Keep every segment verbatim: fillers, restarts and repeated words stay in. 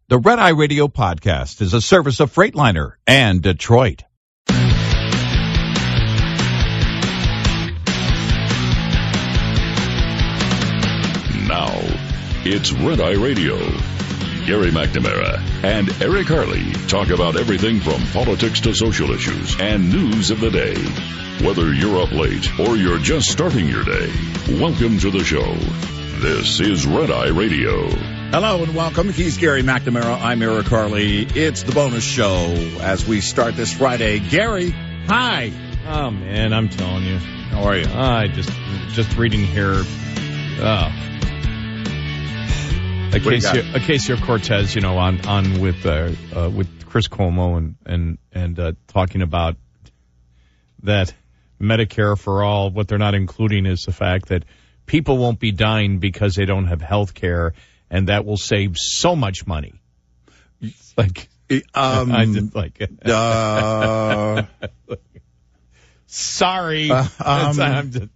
The Red Eye Radio podcast is a service of Freightliner and Detroit. Now, it's Red Eye Radio. Gary McNamara and Eric Harley talk about everything from politics to social issues and news of the day. Whether you're up late or you're just starting your day, welcome to the show. This is Red Eye Radio. Hello and welcome. He's Gary McNamara. I'm Eric Harley. It's the bonus show as we start this Friday. Gary, hi. Oh, man, I'm telling you. How are you? I just just reading here. Uh, Ocasio, Ocasio-Cortez, you know, on on with uh, uh, with Chris Cuomo and and and uh, talking about that Medicare for all. What they're not including is the fact that people won't be dying because they don't have health care, and that will save so much money. It's like, um, I just like, uh, sorry. Uh, um, I'm just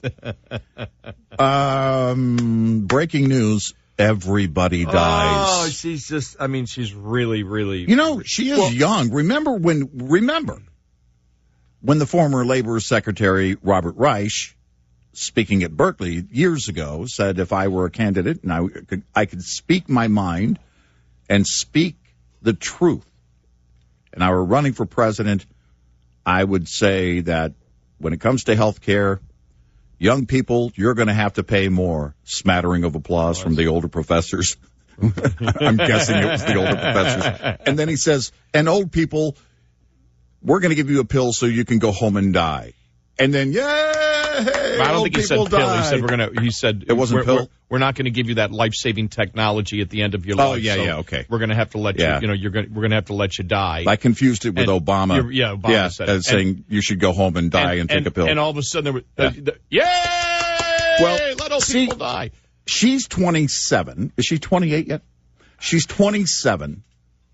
um, breaking news. Everybody dies. Oh, she's just, I mean, she's really, really. You know, she is well, young. Remember when, remember when the former Labor Secretary, Robert Reich, speaking at Berkeley years ago, said if I were a candidate and I could, I could speak my mind and speak the truth, and I were running for president, I would say that when it comes to health care, young people, you're going to have to pay more. Smattering of applause from the older professors. I'm guessing it was the older professors. And then he says, and old people, we're going to give you a pill so you can go home and die. And then, yay! I don't think he said died. pill. He said we're going to. He said it wasn't we're, pill. We're, we're not going to give you that life-saving technology at the end of your life. Oh yeah, so yeah, okay. We're going to have to let yeah. you. You know, you're going. We're going to have to let you die. I confused it with and Obama. Yeah, Obama yeah, said as it. saying and, you should go home and die and, and take and, a pill. And all of a sudden there was, yeah. Uh, the, yay! Well, let old see, people die. She's twenty-seven. Is she twenty-eight yet? She's twenty-seven,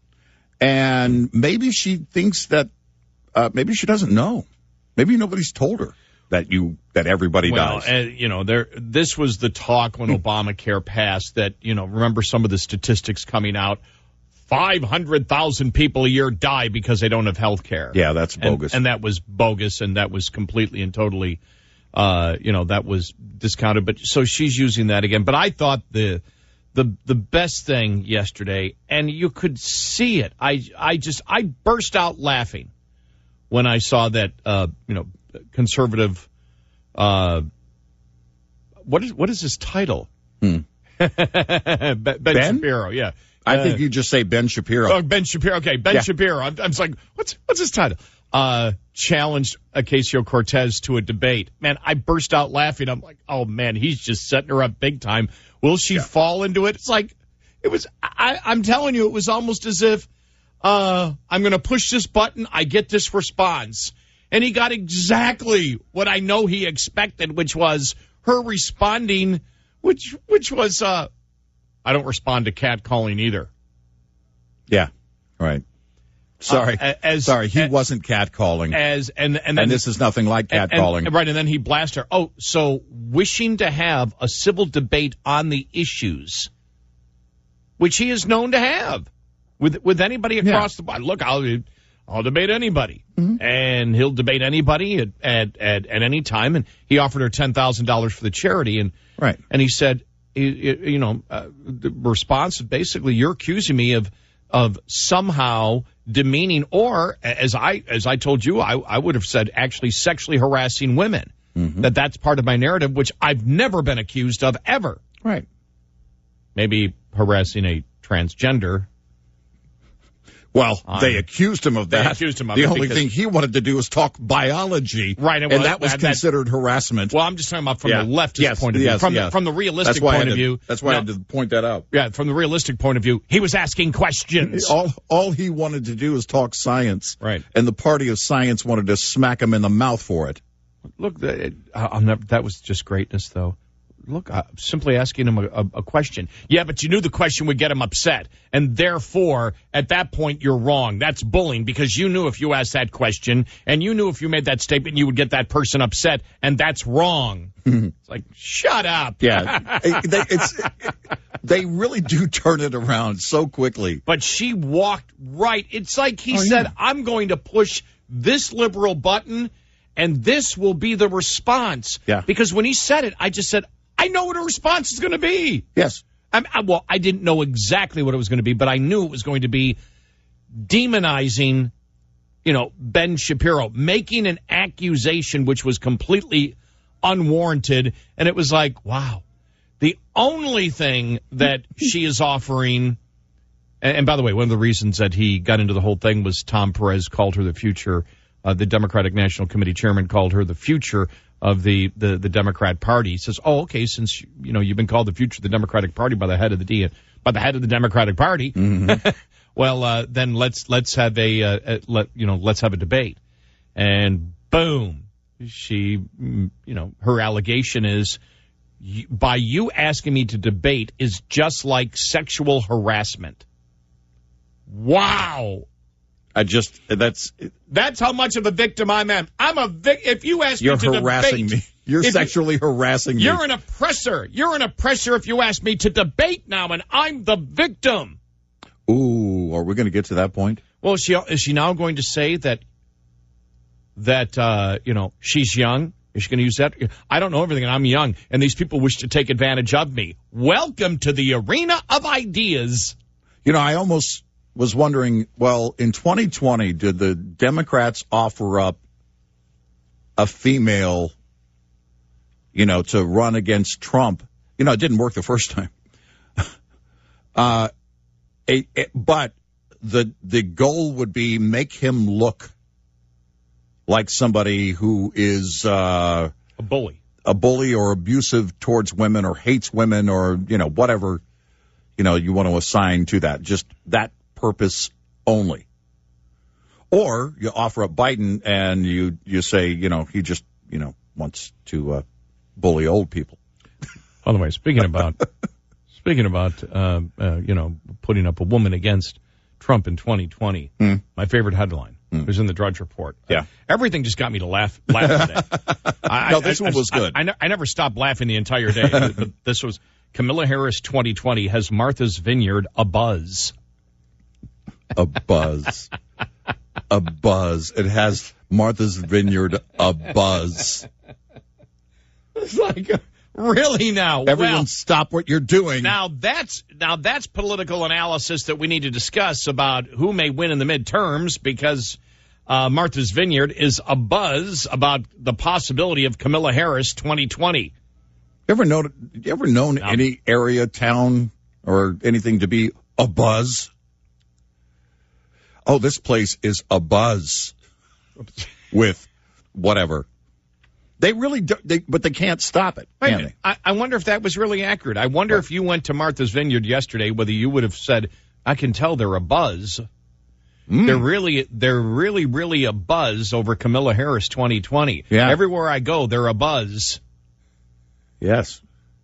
and maybe she thinks that uh, maybe she doesn't know. Maybe nobody's told her that you that everybody well, dies. Uh, you know, there. This was the talk when Obamacare passed. That you know, remember some of the statistics coming out. Five hundred thousand people a year die because they don't have health care. Yeah, that's bogus. And, and that was bogus, and that was completely and totally, uh, you know, that was discounted. But so she's using that again. But I thought the the the best thing yesterday, and you could see it. I I just I burst out laughing when I saw that. Uh, you know. Conservative, uh, what is what is his title? Hmm. ben, ben, ben Shapiro, yeah. I uh, think you just say Ben Shapiro. Oh, Ben Shapiro. Okay, Ben yeah. Shapiro. I'm, I'm just like, what's what's his title? Uh, challenged Ocasio-Cortez to a debate. Man, I burst out laughing. I'm like, oh man, he's just setting her up big time. Will she yeah. fall into it? It's like, it was. I, I'm telling you, it was almost as if uh, I'm going to push this button, I get this response. And he got exactly what I know he expected, which was her responding, which which was, uh, I don't respond to catcalling either. Yeah, right. Sorry, uh, as, sorry, he as, wasn't catcalling. As and and then and this is nothing like catcalling, right? And then he blasted her. Oh, so wishing to have a civil debate on the issues, which he is known to have with with anybody across yeah. the board. Look, I'll. I'll debate anybody, mm-hmm. and he'll debate anybody at, at, at, at any time. And he offered her ten thousand dollars for the charity. And, right. and he said, you know, uh, the response is basically, you're accusing me of, of somehow demeaning, or as I, as I told you, I, I would have said actually sexually harassing women, mm-hmm. that that's part of my narrative, which I've never been accused of ever. Right. Maybe harassing a transgender. Well, um, they accused him of that. They accused him of the it only because, thing he wanted to do was talk biology, right? And, and that was that, considered that, harassment. Well, I'm just talking about from yeah. the leftist yes, point of view, yes, from, yes. the, from the realistic point of to, view. That's why no, I had to point that out. Yeah, from the realistic point of view, he was asking questions. All, all he wanted to do was talk science, right? And the party of science wanted to smack him in the mouth for it. Look, I'll never, that was just greatness, though. look, I'm simply asking him a, a, a question. Yeah, but you knew the question would get him upset. And therefore, at that point, you're wrong. That's bullying because you knew if you asked that question and you knew if you made that statement, you would get that person upset. And that's wrong. It's like, shut up. Yeah. it, they, it's, it, they really do turn it around so quickly. But she walked right. It's like he oh, said, yeah. I'm going to push this liberal button. And this will be the response. Yeah. Because when he said it, I just said, I know what a response is going to be. Yes. I, I, well, I didn't know exactly what it was going to be, but I knew it was going to be demonizing, you know, Ben Shapiro, making an accusation which was completely unwarranted. And it was like, wow. The only thing that she is offering, and, and by the way, one of the reasons that he got into the whole thing was Tom Perez called her the future. Uh, the Democratic National Committee chairman called her the future of the, the, the Democrat Party. He says, "Oh, okay, since you know you've been called the future of the Democratic Party by the head of the D, by the head of the Democratic Party, mm-hmm. well, uh, then let's let's have a, uh, a let you know let's have a debate." And boom, she you know her allegation is by you asking me to debate is just like sexual harassment. Wow. I just, that's... That's how much of a victim I am. I'm a vic- If you ask You're me to harassing debate... me. You're if sexually you, harassing me. You're an oppressor. You're an oppressor if you ask me to debate now, and I'm the victim. Ooh, are we going to get to that point? Well, is she, is she now going to say that, that uh, you know, she's young? Is she going to use that? I don't know everything, and I'm young, and these people wish to take advantage of me. Welcome to the arena of ideas. You know, I almost... was wondering, well, in twenty twenty, did the Democrats offer up a female, you know, to run against Trump? You know, it didn't work the first time. uh, a, a, but the the goal would be make him look like somebody who is uh, a bully, a bully or abusive towards women or hates women or, you know, whatever, you know, you want to assign to that. Just that purpose only. Or you offer up Biden and you, you say, you know, he just, you know, wants to uh, bully old people. By the way, speaking about, speaking about, uh, uh, you know, putting up a woman against Trump in twenty twenty, mm. my favorite headline mm. was in the Drudge Report. Yeah. Uh, everything just got me to laugh, laugh today. I, no, this I, one I, was good. I, I, I never stopped laughing the entire day. But this was Kamala Harris twenty twenty has Martha's Vineyard a buzz. A buzz. A buzz. It has Martha's Vineyard a buzz. It's like, really now? Everyone well, stop what you're doing. Now that's now that's political analysis that we need to discuss about who may win in the midterms because uh, Martha's Vineyard is a buzz about the possibility of Kamala Harris twenty twenty. You ever known, you ever known no. any area, town, or anything to be a buzz? Oh, this place is a buzz with whatever. They really do, they, but they can't stop it, can they? I, I wonder if that was really accurate. I wonder what? if you went to Martha's Vineyard yesterday, whether you would have said, I can tell they're a buzz. Mm. They're really, they're really, really a buzz over Kamala Harris twenty twenty. Yeah. Everywhere I go, they're a buzz. Yes.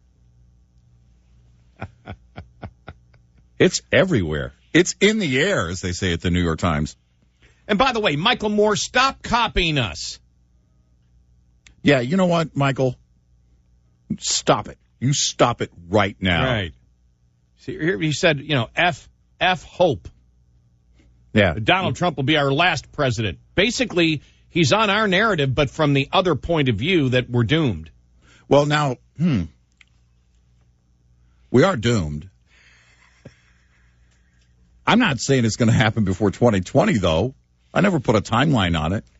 It's everywhere. It's in the air, as they say at the New York Times. And by the way, Michael Moore, stop copying us. Yeah, you know what, Michael? Stop it. You stop it right now. Right. See, here he said, you know, F, F hope. Yeah. Donald Trump will be our last president. Basically, he's on our narrative, but from the other point of view that we're doomed. Well, now, hmm. We are doomed. I'm not saying it's going to happen before twenty twenty, though. I never put a timeline on it.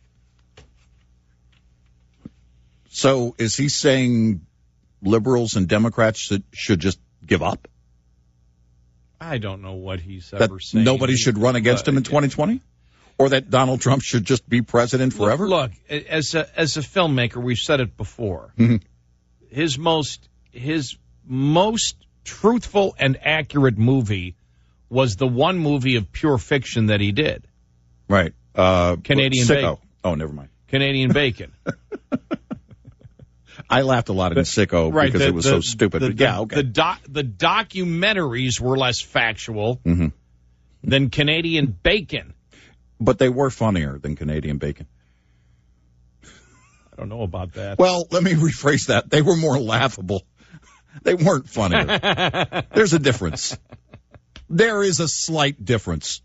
So is he saying liberals and Democrats should, should just give up? I don't know what he's that ever saying. Nobody should run against uh, him in twenty twenty? Or that Donald Trump should just be president forever? Look, look as a, as a filmmaker, we've said it before. Mm-hmm. His most his most truthful and accurate movie was the one movie of pure fiction that he did. Right. Uh, Canadian Sicko. Bacon. Oh, never mind. Canadian Bacon. I laughed a lot in Sicko right, because the, it was the, so stupid. The, but yeah, okay. The, doc, the documentaries were less factual mm-hmm. than Canadian Bacon. But they were funnier than Canadian Bacon. I don't know about that. Well, let me rephrase that. They were more laughable. They weren't funnier. There's a difference. There is a slight difference.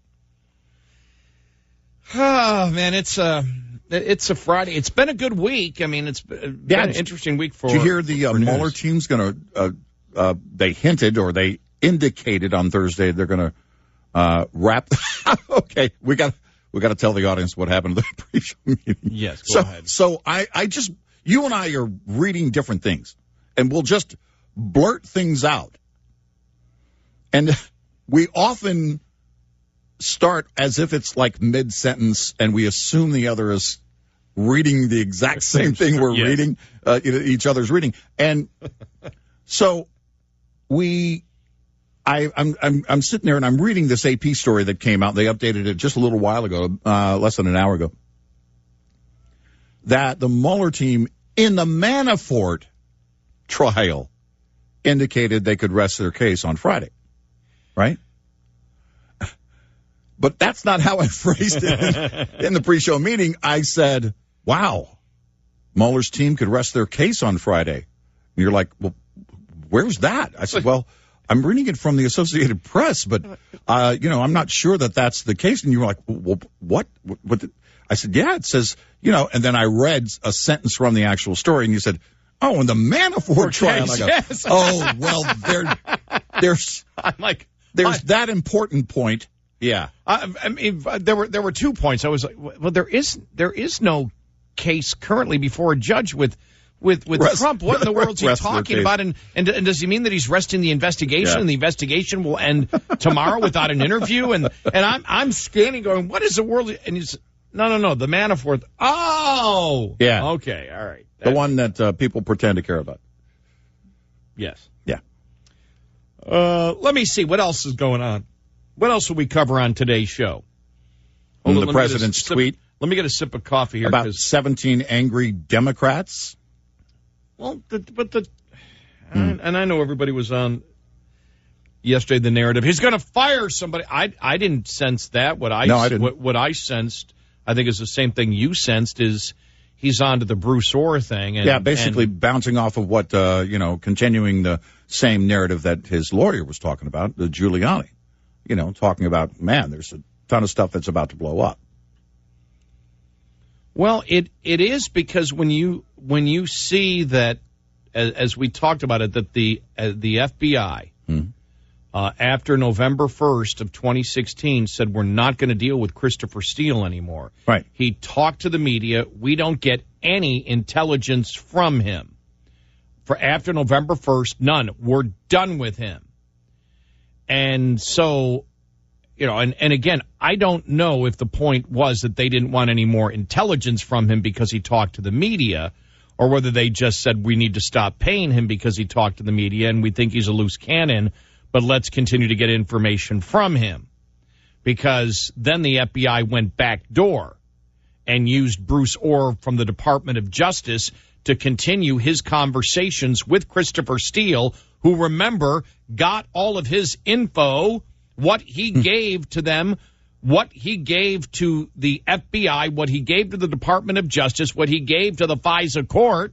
Oh, man, it's a, it's a Friday. It's been a good week. I mean, it's been yeah, an interesting week for Did you hear the uh, Mueller news. team's going to, uh, uh, they hinted or they indicated on Thursday they're going to uh, wrap. Okay, we got we got to tell the audience what happened at the pre-show meeting. Yes, go so, ahead. So I, I just, you and I are reading different things, and we'll just blurt things out. And we often start as if it's like mid-sentence, and we assume the other is reading the exact same thing we're yes. reading, uh, each other's reading. And so we, I, I'm, I'm, I'm sitting there and I'm reading this A P story that came out. They updated it just a little while ago, uh, less than an hour ago, that the Mueller team in the Manafort trial indicated they could rest their case on Friday, right? But that's not how I phrased it in, in the pre-show meeting. I said, wow, Mueller's team could rest their case on Friday. And you're like, well, where's that? I said, well, I'm reading it from the Associated Press, but, uh, you know, I'm not sure that that's the case. And you were like, well, what? what, what the? I said, yeah, it says, you know, and then I read a sentence from the actual story, and you said, oh, in the Manafort trial. I go, yes. oh, well, there, there's, I'm like, there's I, that important point. Yeah. I, I mean, there were there were two points. I was like, well, there is there is no case currently before a judge with with with Rest, Trump. What in the world is he talking about? And, and and does he mean that he's resting the investigation? Yeah. And the investigation will end tomorrow without an interview? And and I'm I'm scanning, going, what is the world? And he's no no no the Manafort. Oh yeah. Okay, all right. The one that uh, people pretend to care about. Yes. Yeah. Uh, let me see what else is going on. What else will we cover on today's show? On on, the president's sip, tweet. Let me get a sip of coffee here. About seventeen angry Democrats. Well, the, but the, and, and I know everybody was on yesterday, the narrative, he's going to fire somebody. I I didn't sense that. What I, no, I didn't. What, what I sensed, I think is the same thing you sensed, is he's on to the Bruce Ohr thing. And, yeah, basically and, bouncing off of what, uh, you know, continuing the same narrative that his lawyer was talking about, the Giuliani. You know, talking about, man, there's a ton of stuff that's about to blow up. Well, it it is, because when you when you see that, as, as we talked about it, that the uh, the F B I hmm. uh, after November first of twenty sixteen said we're not going to deal with Christopher Steele anymore. Right. He talked to the media. We don't get any intelligence from him. For after November first, none. We're done with him. And so, you know, and, and again, I don't know if the point was that they didn't want any more intelligence from him because he talked to the media, or whether they just said we need to stop paying him because he talked to the media and we think he's a loose cannon, but let's continue to get information from him. Because then the F B I went backdoor and used Bruce Ohr from the Department of Justice to continue his conversations with Christopher Steele, who, remember, got all of his info, what he gave to them, what he gave to the F B I, what he gave to the Department of Justice, what he gave to the FISA court,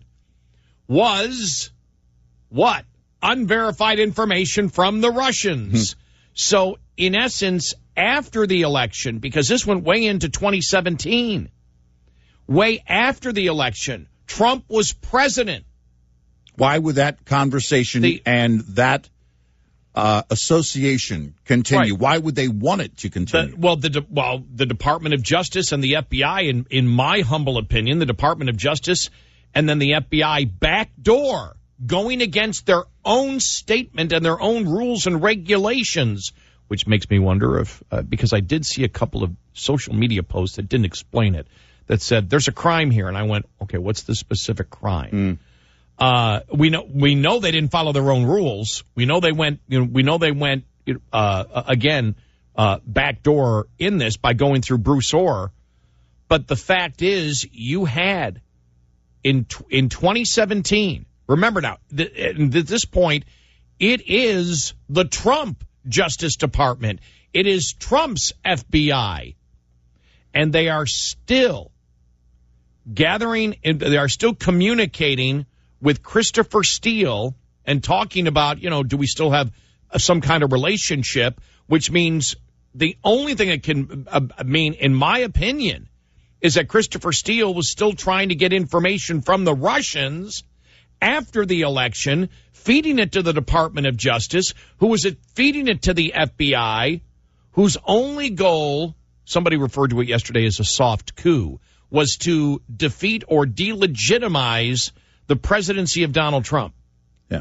was what? Unverified information from the Russians. So, in essence, after the election, because this went way into twenty seventeen, way after the election, Trump was president. Why would that conversation the, and that uh, association continue? Right. Why would they want it to continue? The, well, the well, the Department of Justice and the F B I, in, in my humble opinion, the Department of Justice and then the F B I backdoor, going against their own statement and their own rules and regulations, which makes me wonder if, uh, because I did see a couple of social media posts that didn't explain it, that said there's a crime here, and I went, okay, what's the specific crime? Mm. Uh, we know we know they didn't follow their own rules. We know they went. You know, we know they went uh, again uh, backdoor in this by going through Bruce Ohr. But the fact is, you had in in twenty seventeen. Remember now, th- at this point, it is the Trump Justice Department. It is Trump's F B I. And they are still gathering, they are still communicating with Christopher Steele and talking about, you know, do we still have some kind of relationship, which means the only thing it can uh, mean, in my opinion, is that Christopher Steele was still trying to get information from the Russians after the election, feeding it to the Department of Justice, who was feeding it to the F B I, whose only goal, somebody referred to it yesterday as a soft coup, was to defeat or delegitimize the presidency of Donald Trump. Yeah.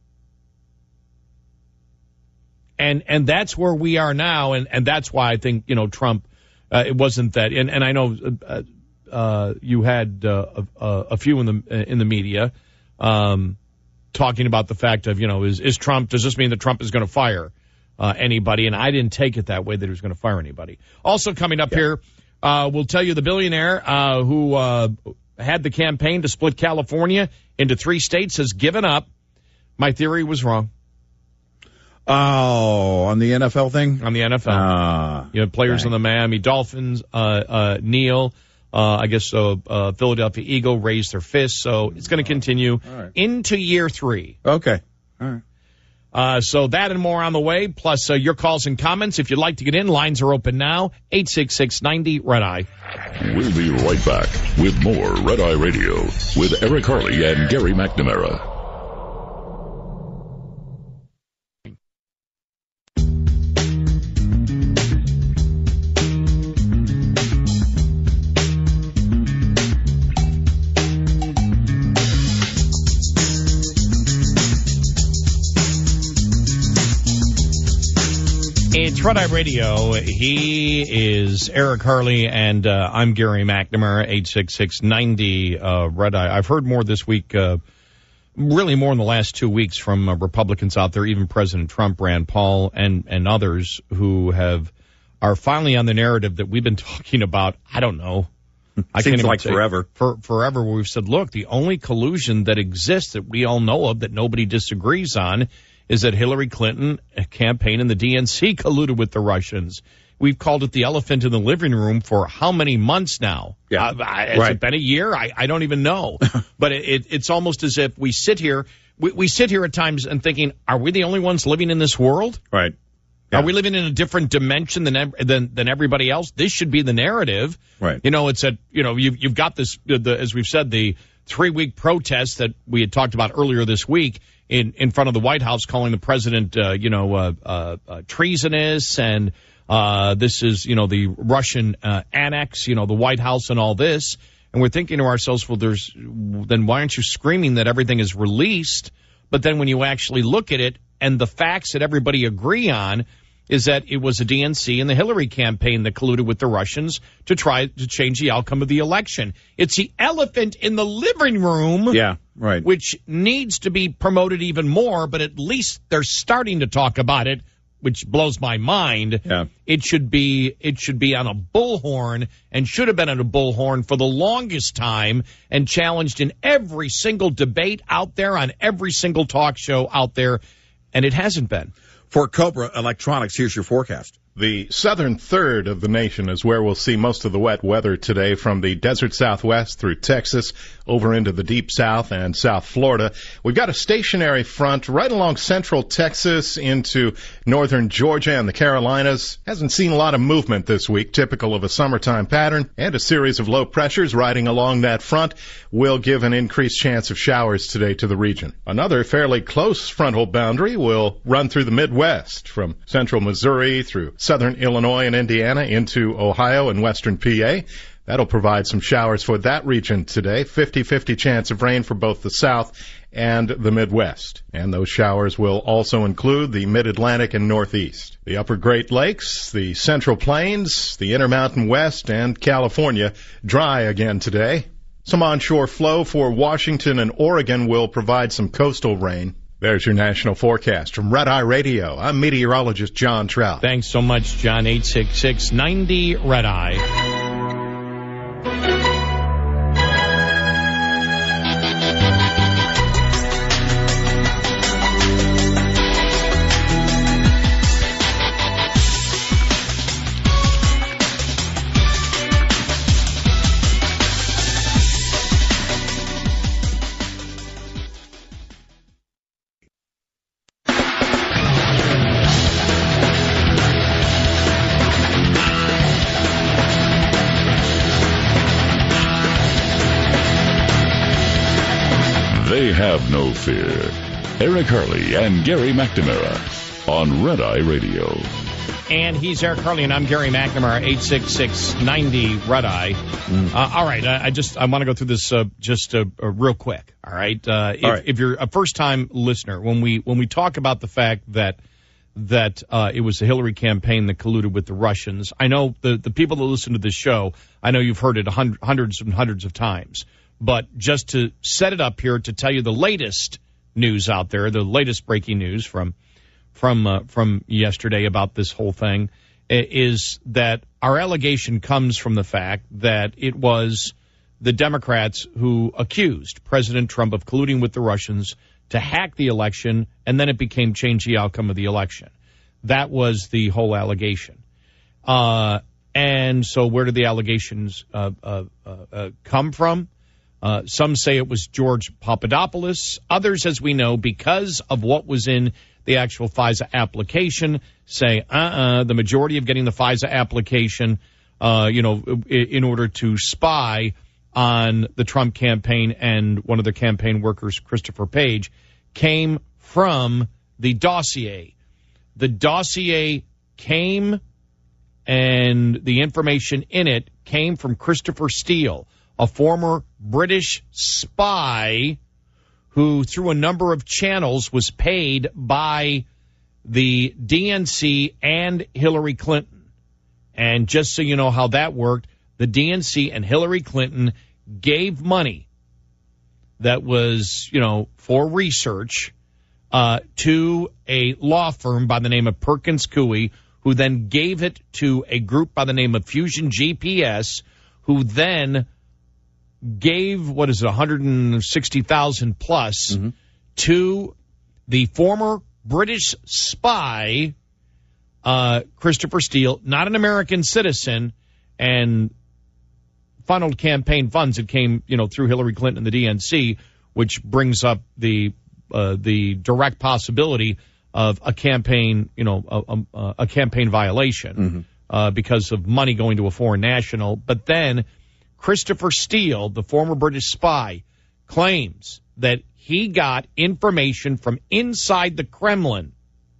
And and that's where we are now, and, and that's why I think, you know, Trump, uh, it wasn't that, and, and I know uh, uh, you had uh, a, a few in the in the media um, talking about the fact of, you know, is, is Trump, does this mean that Trump is going to fire uh, anybody? And I didn't take it that way, that he was going to fire anybody. Also coming up yeah. here, uh, we'll tell you the billionaire uh, who uh, had the campaign to split California into three states has given up. My theory was wrong. Oh, on the N F L thing? On the N F L. Uh, you know, players dang. on the Miami Dolphins, uh, uh, Neil, uh, I guess, uh, uh, Philadelphia Eagle raised their fists. So it's going to continue right. into year three. Okay. All right. Uh, so that and more on the way, plus uh, your calls and comments. If you'd like to get in, lines are open now, eight six six, ninety, Red Eye. We'll be right back with more Red Eye Radio with Eric Harley and Gary McNamara. It's Red Eye Radio. He is Eric Harley, and uh, I'm Gary McNamara, eight six six, ninety, uh, Red Eye. I've heard more this week, uh, really more in the last two weeks from uh, Republicans out there, even President Trump, Rand Paul, and, and others who have are finally on the narrative that we've been talking about, I don't know. I Seems can't like say, forever. For, forever, where we've said, look, the only collusion that exists that we all know of that nobody disagrees on is that Hillary Clinton campaign and the D N C colluded with the Russians. We've called it the elephant in the living room for how many months now? Yeah. Uh, has right. it been a year? I, I don't even know. But it, it, it's almost as if we sit here, we, we sit here at times and thinking, are we the only ones living in this world? Right. Yeah. Are we living in a different dimension than than than everybody else? This should be the narrative. Right. You know, it's a, you know, you've, you've got this, the, as we've said, the three-week protest that we had talked about earlier this week in, in front of the White House, calling the president, uh, you know, uh, uh, uh, treasonous, and uh, this is, you know, the Russian uh, annex, you know, the White House and all this. And we're thinking to ourselves, well, there's, then why aren't you screaming that everything is released? But then when you actually look at it, and the facts that everybody agree on is that it was the D N C and the Hillary campaign that colluded with the Russians to try to change the outcome of the election. It's the elephant in the living room. Yeah, right. Which needs to be promoted even more, but at least they're starting to talk about it, which blows my mind. Yeah. It should be, it should be on a bullhorn, and should have been on a bullhorn for the longest time, and challenged in every single debate out there, on every single talk show out there, and it hasn't been. For Cobra Electronics, here's your forecast. The southern third of the nation is where we'll see most of the wet weather today, from the desert southwest through Texas over into the deep south and South Florida. We've got a stationary front right along central Texas into northern Georgia and the Carolinas. Hasn't seen a lot of movement this week, typical of a summertime pattern, and a series of low pressures riding along that front will give an increased chance of showers today to the region. Another fairly close frontal boundary will run through the Midwest from central Missouri through southern Illinois and Indiana into Ohio and western P A. That'll provide some showers for that region today. fifty-fifty chance of rain for both the South and the Midwest. And those showers will also include the Mid-Atlantic and Northeast. The upper Great Lakes, the Central Plains, the Intermountain West, and California dry again today. Some onshore flow for Washington and Oregon will provide some coastal rain. There's your national forecast from Red Eye Radio. I'm meteorologist John Trout. Thanks so much, John. eight six six, ninety, Red Eye. they have no fear. Eric Harley and Gary McNamara on Red Eye Radio. And he's Eric Harley, and I'm Gary McNamara, eight six six, ninety, Red Eye. Mm. Uh, all right, I, I just I want to go through this uh, just uh, uh, real quick. All right, uh, if, all right. if you're a first-time listener, when we when we talk about the fact that that uh, it was the Hillary campaign that colluded with the Russians, I know the the people that listen to this show, I know you've heard it hundred, hundreds and hundreds of times. But just to set it up here to tell you the latest news out there, the latest breaking news from. from uh, from yesterday about this whole thing is that our allegation comes from the fact that it was the Democrats who accused President Trump of colluding with the Russians to hack the election, and then it became change the outcome of the election. That was the whole allegation. Uh, and so where did the allegations uh, uh, uh, come from? Uh, some say it was George Papadopoulos. Others, as we know, because of what was in the actual FISA application, say, uh-uh, the majority of getting the FISA application, uh, you know, in, in order to spy on the Trump campaign and one of the campaign workers, Christopher Page, came from the dossier. The dossier came, and the information in it came from Christopher Steele, a former British spy who, through a number of channels, was paid by the D N C and Hillary Clinton. And just so you know how that worked, the D N C and Hillary Clinton gave money that was, you know, for research uh, to a law firm by the name of Perkins Coie, who then gave it to a group by the name of Fusion G P S, who then gave, what is it, one hundred sixty thousand plus mm-hmm. to the former British spy, uh, Christopher Steele, not an American citizen, and funneled campaign funds that came, you know, through Hillary Clinton and the D N C, which brings up the uh, the direct possibility of a campaign, you know, a, a, a campaign violation mm-hmm. uh, because of money going to a foreign national. But then Christopher Steele, the former British spy, claims that he got information from inside the Kremlin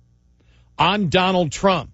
on Donald Trump,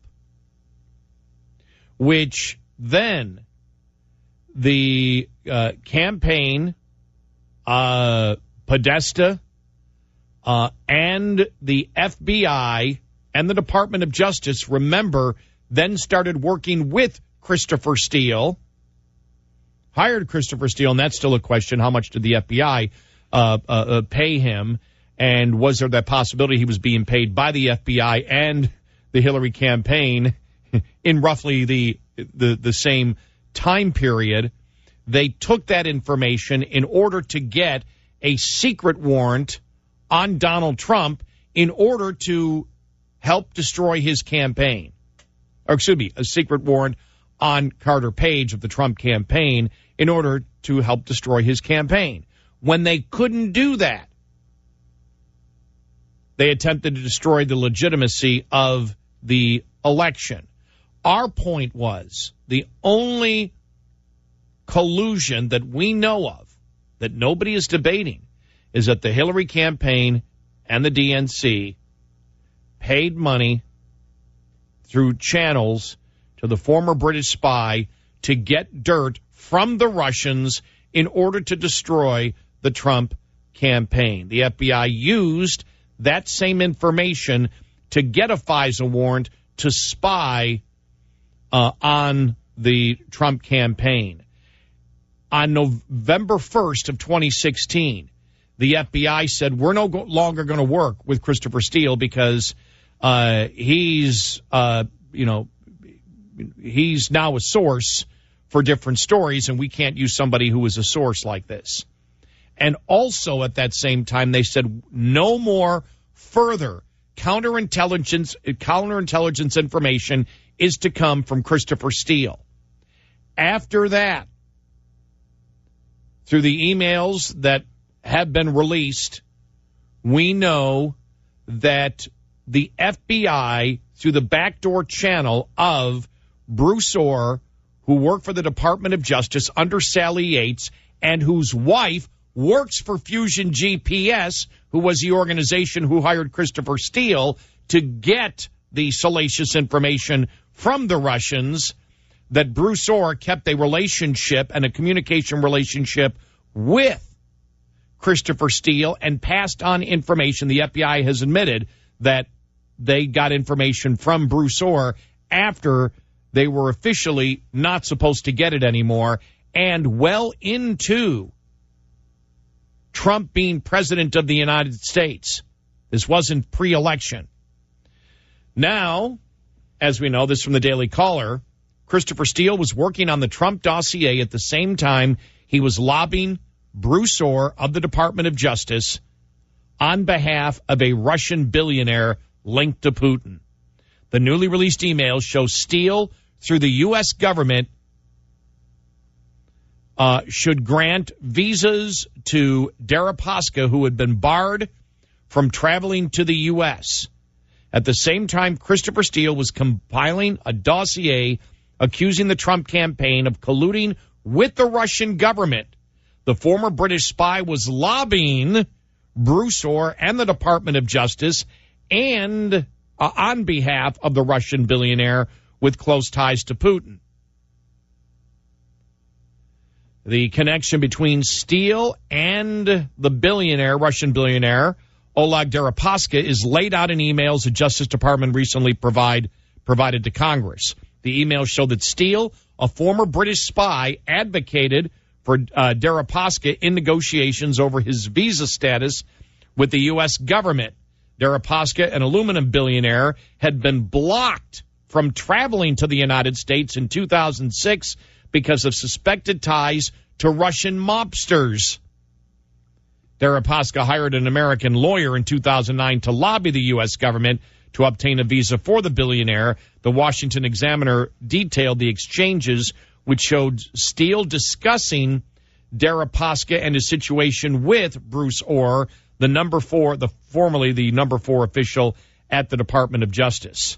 which then the uh, campaign, uh, Podesta, uh, and the F B I and the Department of Justice, remember, then started working with Christopher Steele, hired Christopher Steele, and that's still a question. How much did the F B I uh, uh, uh, pay him? And was there that possibility he was being paid by the F B I and the Hillary campaign in roughly the the, the same time period? They took that information in order to get a secret warrant on Donald Trump in order to help destroy his campaign. Or excuse me, a secret warrant on Carter Page of the Trump campaign in order to help destroy his campaign. When they couldn't do that, they attempted to destroy the legitimacy of the election. Our point was the only collusion that we know of, that nobody is debating, is that the Hillary campaign and the D N C paid money through channels to the former British spy to get dirt from the Russians in order to destroy the Trump campaign. The F B I used that same information to get a FISA warrant to spy uh, on the Trump campaign. On November first of twenty sixteen, the F B I said, we're no longer going to work with Christopher Steele because uh, he's, uh, you know, he's now a source for different stories, and we can't use somebody who is a source like this. And also at that same time, they said no more further counterintelligence, counterintelligence information is to come from Christopher Steele. After that, through the emails that have been released, we know that the F B I, through the backdoor channel of Bruce Orr, who worked for the Department of Justice under Sally Yates, and whose wife works for Fusion G P S, who was the organization who hired Christopher Steele to get the salacious information from the Russians, that Bruce Orr kept a relationship and a communication relationship with Christopher Steele and passed on information. The F B I has admitted that they got information from Bruce Orr after they were officially not supposed to get it anymore, and well into Trump being president of the United States. This wasn't pre-election. Now, as we know, this from the Daily Caller, Christopher Steele was working on the Trump dossier at the same time he was lobbying Bruce Orr of the Department of Justice on behalf of a Russian billionaire linked to Putin. The newly released emails show Steele, through the U S government, uh, should grant visas to Deripaska, who had been barred from traveling to the U S. At the same time, Christopher Steele was compiling a dossier accusing the Trump campaign of colluding with the Russian government. The former British spy was lobbying Bruce Orr and the Department of Justice and uh, on behalf of the Russian billionaire with close ties to Putin. The connection between Steele and the billionaire, Russian billionaire, Oleg Deripaska, is laid out in emails the Justice Department recently provide, provided to Congress. The emails show that Steele, a former British spy, advocated for uh, Deripaska in negotiations over his visa status with the U S government. Deripaska, an aluminum billionaire, had been blocked from traveling to the United States in two thousand six because of suspected ties to Russian mobsters. Deripaska hired an American lawyer in two thousand nine to lobby the U S government to obtain a visa for the billionaire. The Washington Examiner detailed the exchanges, which showed Steele discussing Deripaska and his situation with Bruce Orr, the number four, the formerly the number four official at the Department of Justice.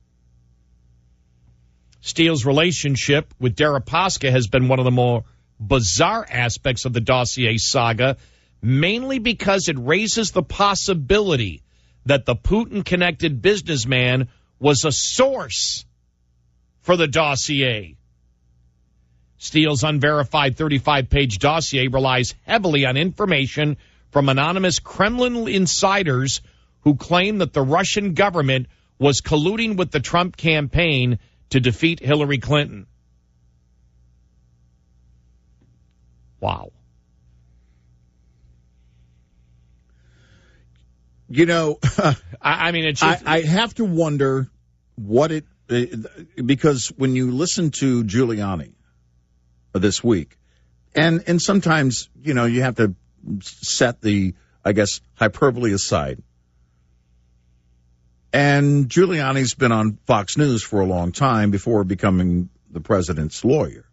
Steele's relationship with Deripaska has been one of the more bizarre aspects of the dossier saga, mainly because it raises the possibility that the Putin-connected businessman was a source for the dossier. Steele's unverified thirty-five page dossier relies heavily on information from anonymous Kremlin insiders who claim that the Russian government was colluding with the Trump campaign to defeat Hillary Clinton. Wow. You know, I, I mean, it's just, I, I have to wonder what it, because when you listen to Giuliani this week, and, and sometimes, you know, you have to set the, I guess, hyperbole aside. And Giuliani's been on Fox News for a long time before becoming the president's lawyer.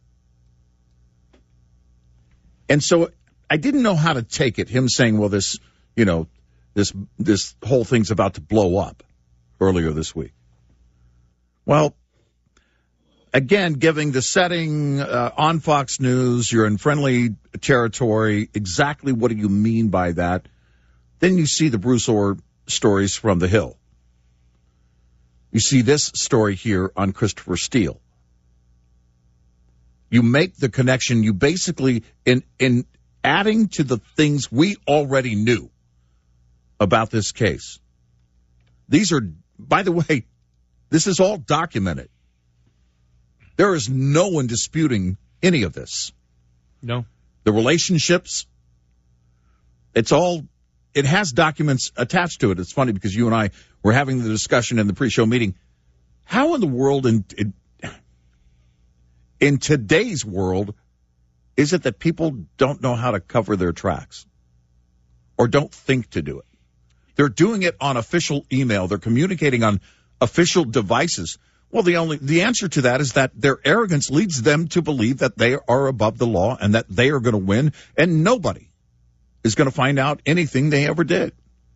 And so I didn't know how to take it, him saying, well, this, you know, this this whole thing's about to blow up earlier this week. Well, again, giving the setting uh, on Fox News, you're in friendly territory. Exactly what do you mean by that? Then you see the Bruce Orr stories from the Hill. You see this story here on Christopher Steele. You make the connection. You basically, in in adding to the things we already knew about this case. These are, by the way, this is all documented. There is no one disputing any of this. No. The relationships, it's all, it has documents attached to it. It's funny because you and I were having the discussion in the pre-show meeting. How in the world, in, in, in today's world, is it that people don't know how to cover their tracks or don't think to do it? They're doing it on official email. They're communicating on official devices. Well, the only the answer to that is that their arrogance leads them to believe that they are above the law and that they are going to win, and nobody is going to find out anything they ever did.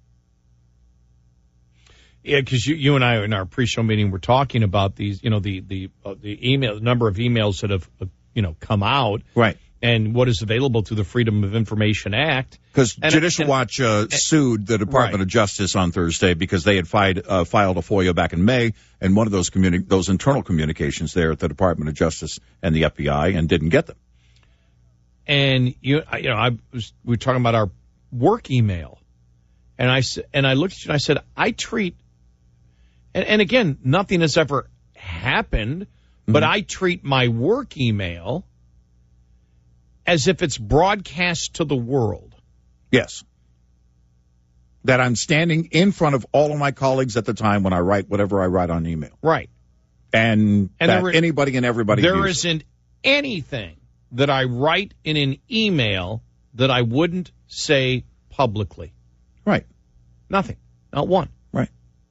Yeah, because you, you and I in our pre-show meeting were talking about these, you know, the the uh, the email, the number of emails that have, uh, you know, come out, right? and what is available through the Freedom of Information Act. Because And- Judicial and- Watch uh, sued the Department Right. of Justice on Thursday because they had filed, uh, filed a FOIA back in May, and one of those communi- those internal communications there at the Department of Justice and the F B I, and didn't get them. And you, I- you know, I was we were talking about our work email, and I s- and I looked at you and I said, I treat, and, and again, nothing has ever happened, but I treat my work email as if it's broadcast to the world. Yes. That I'm standing in front of all of my colleagues at the time when I write whatever I write on email. Right. And, And that there- anybody and everybody There uses it. isn't anything that I write in an email that I wouldn't say publicly. Right. Nothing. Not one. Right.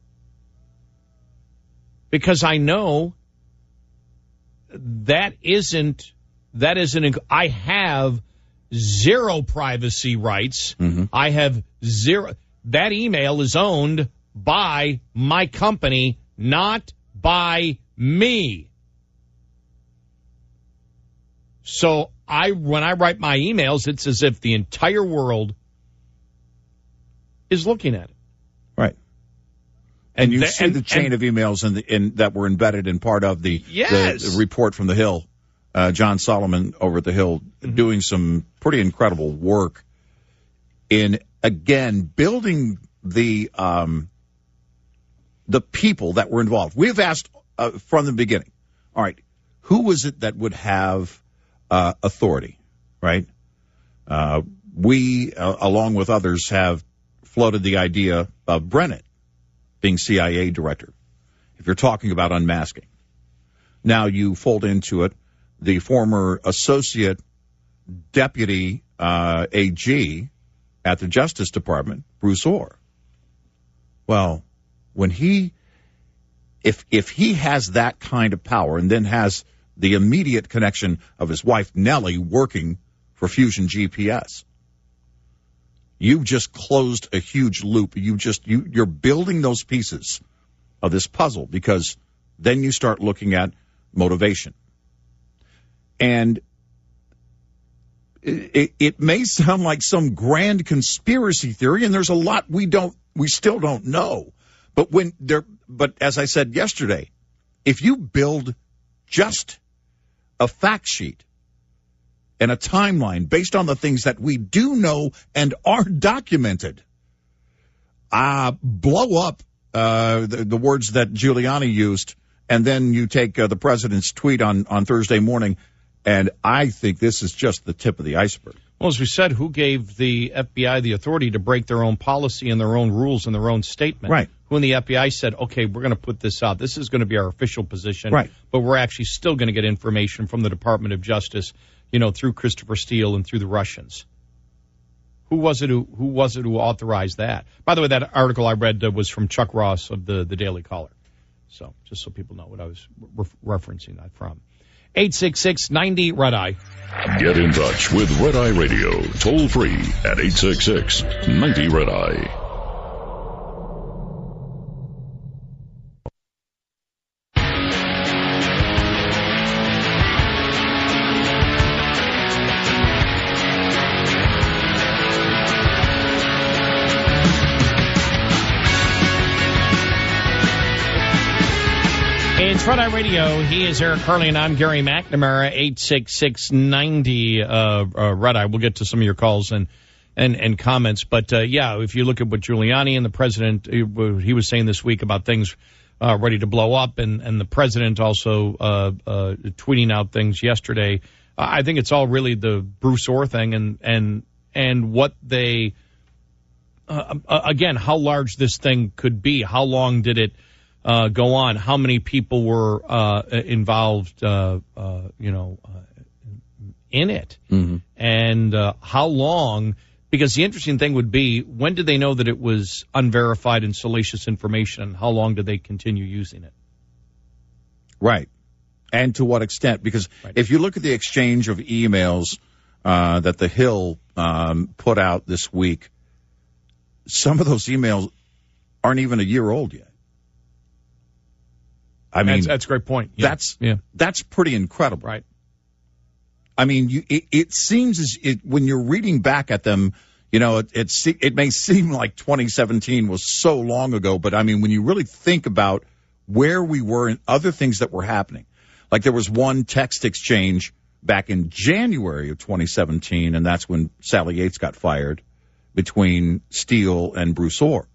Because I know that isn't, that isn't, I have zero privacy rights. Mm-hmm. I have zero, that email is owned by my company, not by me. So I, when I write my emails, it's as if the entire world is looking at it. Right. And you tha- see and- the chain and- of emails in the, in, that were embedded in part of the, Yes. the, the report from the Hill. Uh, John Solomon over at the Hill Mm-hmm. doing some pretty incredible work in, again, building the um, the people that were involved. We've asked uh, from the beginning, all right, who was it that would have uh, authority, right? Uh, we, uh, along with others, have floated the idea of Brennan being C I A director, if you're talking about unmasking. Now you fold into it the former associate deputy uh, A G at the Justice Department, Bruce Orr. Well, when he, if if he has that kind of power and then has the immediate connection of his wife Nellie working for Fusion G P S, you've just closed a huge loop. You just you you're building those pieces of this puzzle, because then you start looking at motivation. And it, it may sound like some grand conspiracy theory, and there's a lot we don't, we still don't know. But when there, but as I said yesterday, if you build just a fact sheet and a timeline based on the things that we do know and are documented, uh, blow up uh, the, the words that Giuliani used, and then you take uh, the president's tweet on, on Thursday morning, and I think this is just the tip of the iceberg. Well, as we said, who gave the F B I the authority to break their own policy and their own rules and their own statement? Right. Who in the F B I said, okay, we're going to put this out. This is going to be our official position. Right. But we're actually still going to get information from the Department of Justice, you know, through Christopher Steele and through the Russians. Who was it who, who was it who authorized that? By the way, that article I read uh, was from Chuck Ross of the, the Daily Caller. So just so people know what I was re- referencing that from. eight six six, ninety, Red Eye. Get in touch with Red Eye Radio, toll free at eight six six, ninety, Red Eye. It's Red Eye Radio. He is Eric Carly, and I'm Gary McNamara. eight six six, ninety, uh, uh, Red Eye. We'll get to some of your calls and and, and comments. But, uh, yeah, if you look at what Giuliani and the president, he was saying this week about things uh, ready to blow up, and, and the president also uh, uh, tweeting out things yesterday, I think it's all really the Bruce Orr thing and, and, and what they, uh, again, how large this thing could be. How long did it Uh, go on? How many people were uh, involved, uh, uh, you know, uh, in it? Mm-hmm. And uh, how long? Because the interesting thing would be, when did they know that it was unverified and salacious information, and how long did they continue using it? Right. And to what extent? Because Right. if you look at the exchange of emails uh, that the Hill um, put out this week, some of those emails aren't even a year old yet. I mean, that's, that's a great point. Yeah. that's yeah, that's pretty incredible. right. I mean, you, it, it seems as it, when you're reading back at them, you know, it, it it may seem like twenty seventeen was so long ago, but I mean, when you really think about where we were and other things that were happening, like there was one text exchange back in January of twenty seventeen, and that's when Sally Yates got fired, between Steele and Bruce Orr.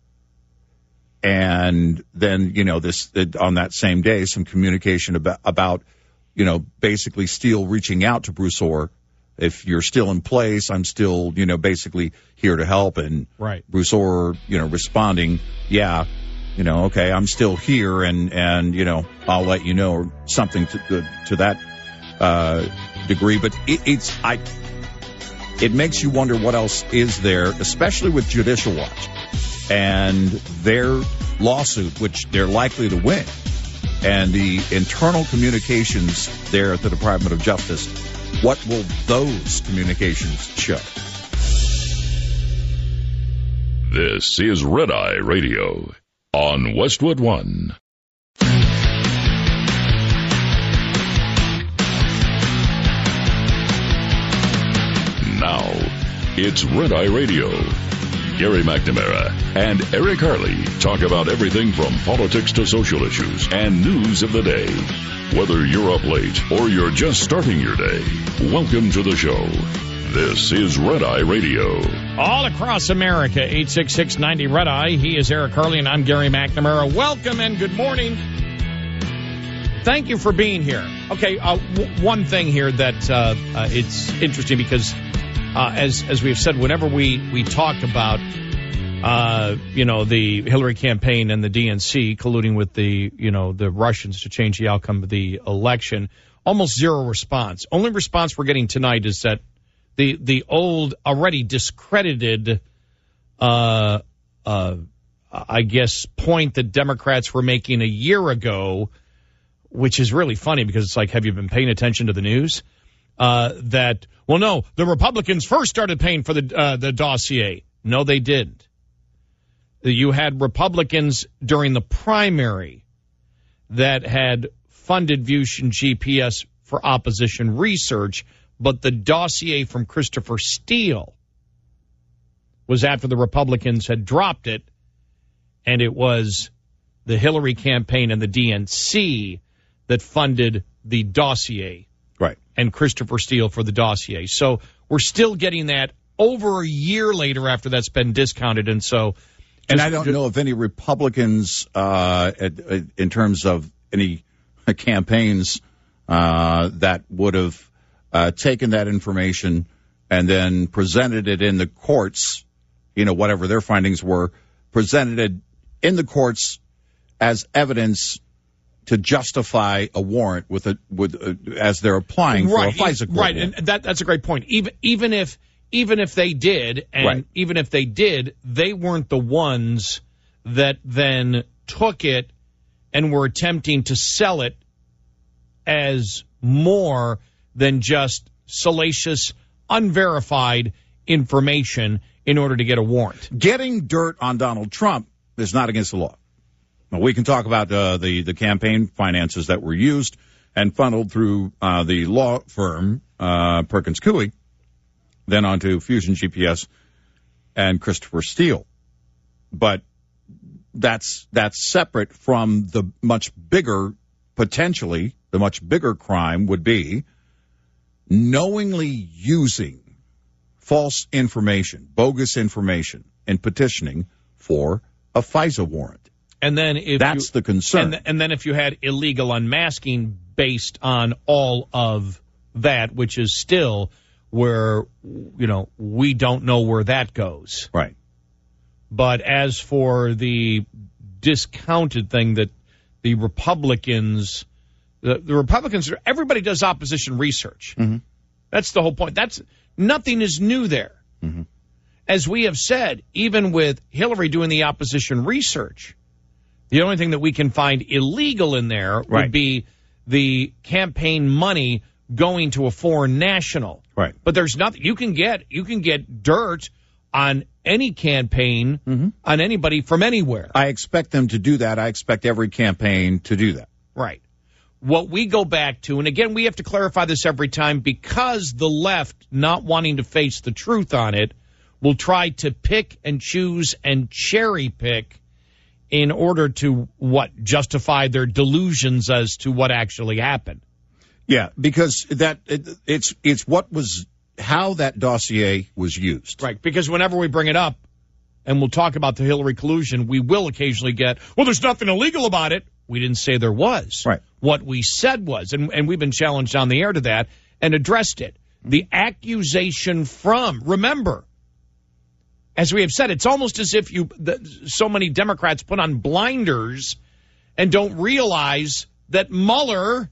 And then, you know, this on that same day, some communication about, about, you know, basically Steele reaching out to Bruce Orr. If you're still in place, I'm still, you know, basically here to help. And right. Bruce Orr, you know, responding, yeah, you know, okay, I'm still here, and, and you know, I'll let you know, or something to to that uh, degree. But it, it's I. It makes you wonder what else is there, especially with Judicial Watch and their lawsuit, which they're likely to win, and the internal communications there at the Department of Justice. What will those communications show? This is Red Eye Radio on Westwood One. Now, it's Red Eye Radio. Gary McNamara and Eric Harley talk about everything from politics to social issues and news of the day. Whether you're up late or you're just starting your day, welcome to the show. This is Red Eye Radio. All across America, eight six six, ninety, Red Eye. He is Eric Harley, and I'm Gary McNamara. Welcome and good morning. Thank you for being here. Okay, uh, w- one thing here that uh, uh, it's interesting because Uh, as as we've said, whenever we, we talk about, uh, you know, the Hillary campaign and the D N C colluding with the, you know, the Russians to change the outcome of the election, almost zero response. Only response we're getting tonight is that the the old, already discredited, uh, uh, I guess, point that Democrats were making a year ago, which is really funny because it's like, have you been paying attention to the news? Uh, that, well, no, the Republicans first started paying for the uh, the dossier. No, they didn't. You had Republicans during the primary that had funded Fusion G P S for opposition research, but the dossier from Christopher Steele was after the Republicans had dropped it, and it was the Hillary campaign and the D N C that funded the dossier. Right. And Christopher Steele for the dossier. So we're still getting that over a year later after that's been discounted. And so. Just, and I don't know if any Republicans, uh, at, at, in terms of any campaigns, uh, that would have uh, taken that information and then presented it in the courts, you know, whatever their findings were, presented it in the courts as evidence to justify a warrant with a with a, as they're applying right, for a FISA court. Right, warrant. and that that's a great point. Even even if even if they did, and right. even if they did, they weren't the ones that then took it and were attempting to sell it as more than just salacious, unverified information in order to get a warrant. Getting dirt on Donald Trump is not against the law. Now, we can talk about uh, the, the campaign finances that were used and funneled through uh, the law firm, uh, Perkins Coie, then on to Fusion G P S and Christopher Steele. But that's that's separate from the much bigger, potentially, the much bigger crime would be knowingly using false information, bogus information, and petitioning for a FISA warrant. And then if that's you, the concern. And, th- and then if you had illegal unmasking based on all of that, which is still where, you know, we don't know where that goes. Right. But as for the discounted thing that the Republicans, the, the Republicans, everybody does opposition research. Mm-hmm. That's the whole point. That's nothing is new there. Mm-hmm. As we have said, even with Hillary doing the opposition research, the only thing that we can find illegal in there would right. be the campaign money going to a foreign national. Right. But there's nothing you can get. You can get dirt on any campaign, mm-hmm. on anybody from anywhere. I expect them to do that. I expect every campaign to do that. Right. what we go back to, and again, we have to clarify this every time because the left, not wanting to face the truth on it, will try to pick and choose and cherry pick in order to, what, justify their delusions as to what actually happened. Yeah, because that it, it's it's what was how that dossier was used. Right, because whenever we bring it up, and we'll talk about the Hillary collusion, we will occasionally get, well, there's nothing illegal about it. We didn't say there was. Right. What we said was, and, and we've been challenged on the air to that, and addressed it. The accusation from, remember, as we have said, it's almost as if you, the, so many Democrats put on blinders and don't realize that Mueller,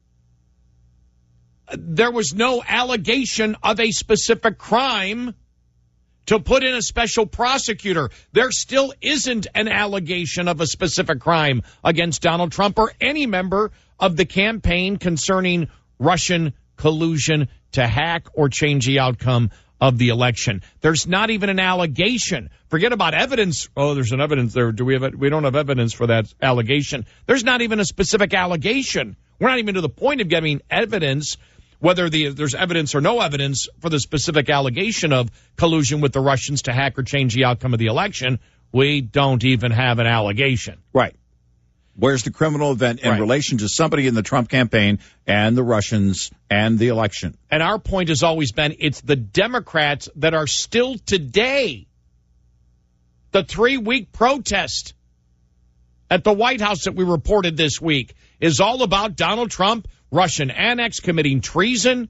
there was no allegation of a specific crime to put in a special prosecutor. There still isn't an allegation of a specific crime against Donald Trump or any member of the campaign concerning Russian collusion to hack or change the outcome of the election. There's not even an allegation. Forget about evidence. Oh, there's an evidence there. Do we have? We don't have evidence for that allegation. There's not even a specific allegation. We're not even to the point of getting evidence, whether the, there's evidence or no evidence for the specific allegation of collusion with the Russians to hack or change the outcome of the election. We don't even have an allegation. Right. Where's the criminal event in right. relation to somebody in the Trump campaign and the Russians and the election? And our point has always been it's the Democrats that are still today. The three-week protest at the White House that we reported this week is all about Donald Trump, Russian annex, committing treason.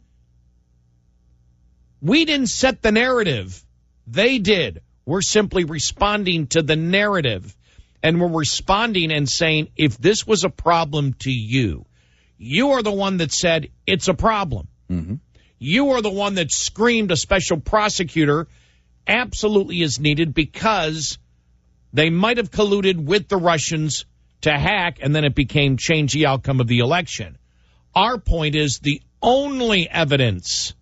We didn't set the narrative. They did. We're simply responding to the narrative. And we're responding and saying, if this was a problem to you, you are the one that said it's a problem. Mm-hmm. You are the one that screamed a special prosecutor absolutely is needed because they might have colluded with the Russians to hack, and then it became change the outcome of the election. Our point is the only evidence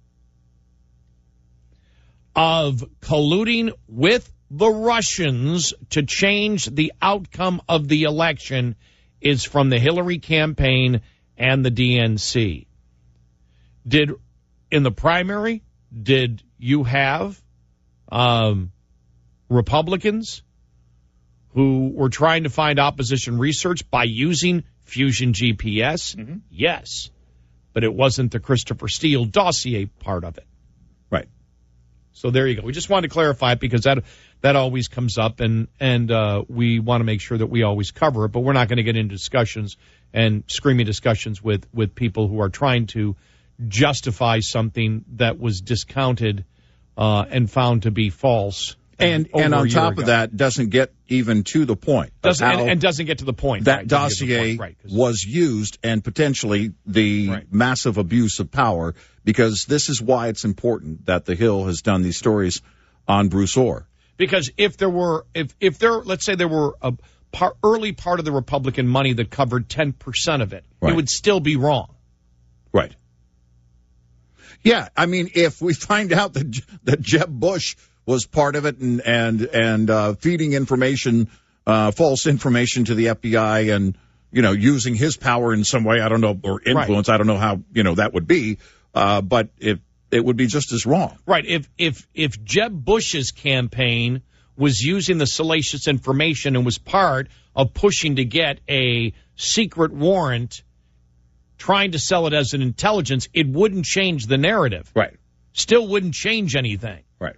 of colluding with the Russians to change the outcome of the election is from the Hillary campaign and the D N C. Did, in the primary, did you have um, Republicans who were trying to find opposition research by using Fusion G P S? Mm-hmm. Yes. But it wasn't the Christopher Steele dossier part of it. Right. So there you go. We just wanted to clarify it because that that always comes up, and, and uh, we want to make sure that we always cover it, but we're not going to get into discussions and screaming discussions with, with people who are trying to justify something that was discounted uh, and found to be false. And and on top of that, doesn't get even to the point. Doesn't, and, and doesn't get to the point. That right, dossier right, was used and potentially the right. massive abuse of power, because this is why it's important that the Hill has done these stories on Bruce Ohr. Because if there were, if, if there, let's say there were a par, early part of the Republican money that covered ten percent of it, right. it would still be wrong. Right. Yeah, I mean, if we find out that that Jeb Bush was part of it and and and uh, feeding information, uh, false information to the F B I, and you know using his power in some way, I don't know, or influence, right. I don't know how you know that would be, uh, but it it would be just as wrong. Right. If if if Jeb Bush's campaign was using the salacious information and was part of pushing to get a secret warrant, trying to sell it as an intelligence, it wouldn't change the narrative. Right. Still wouldn't change anything. Right.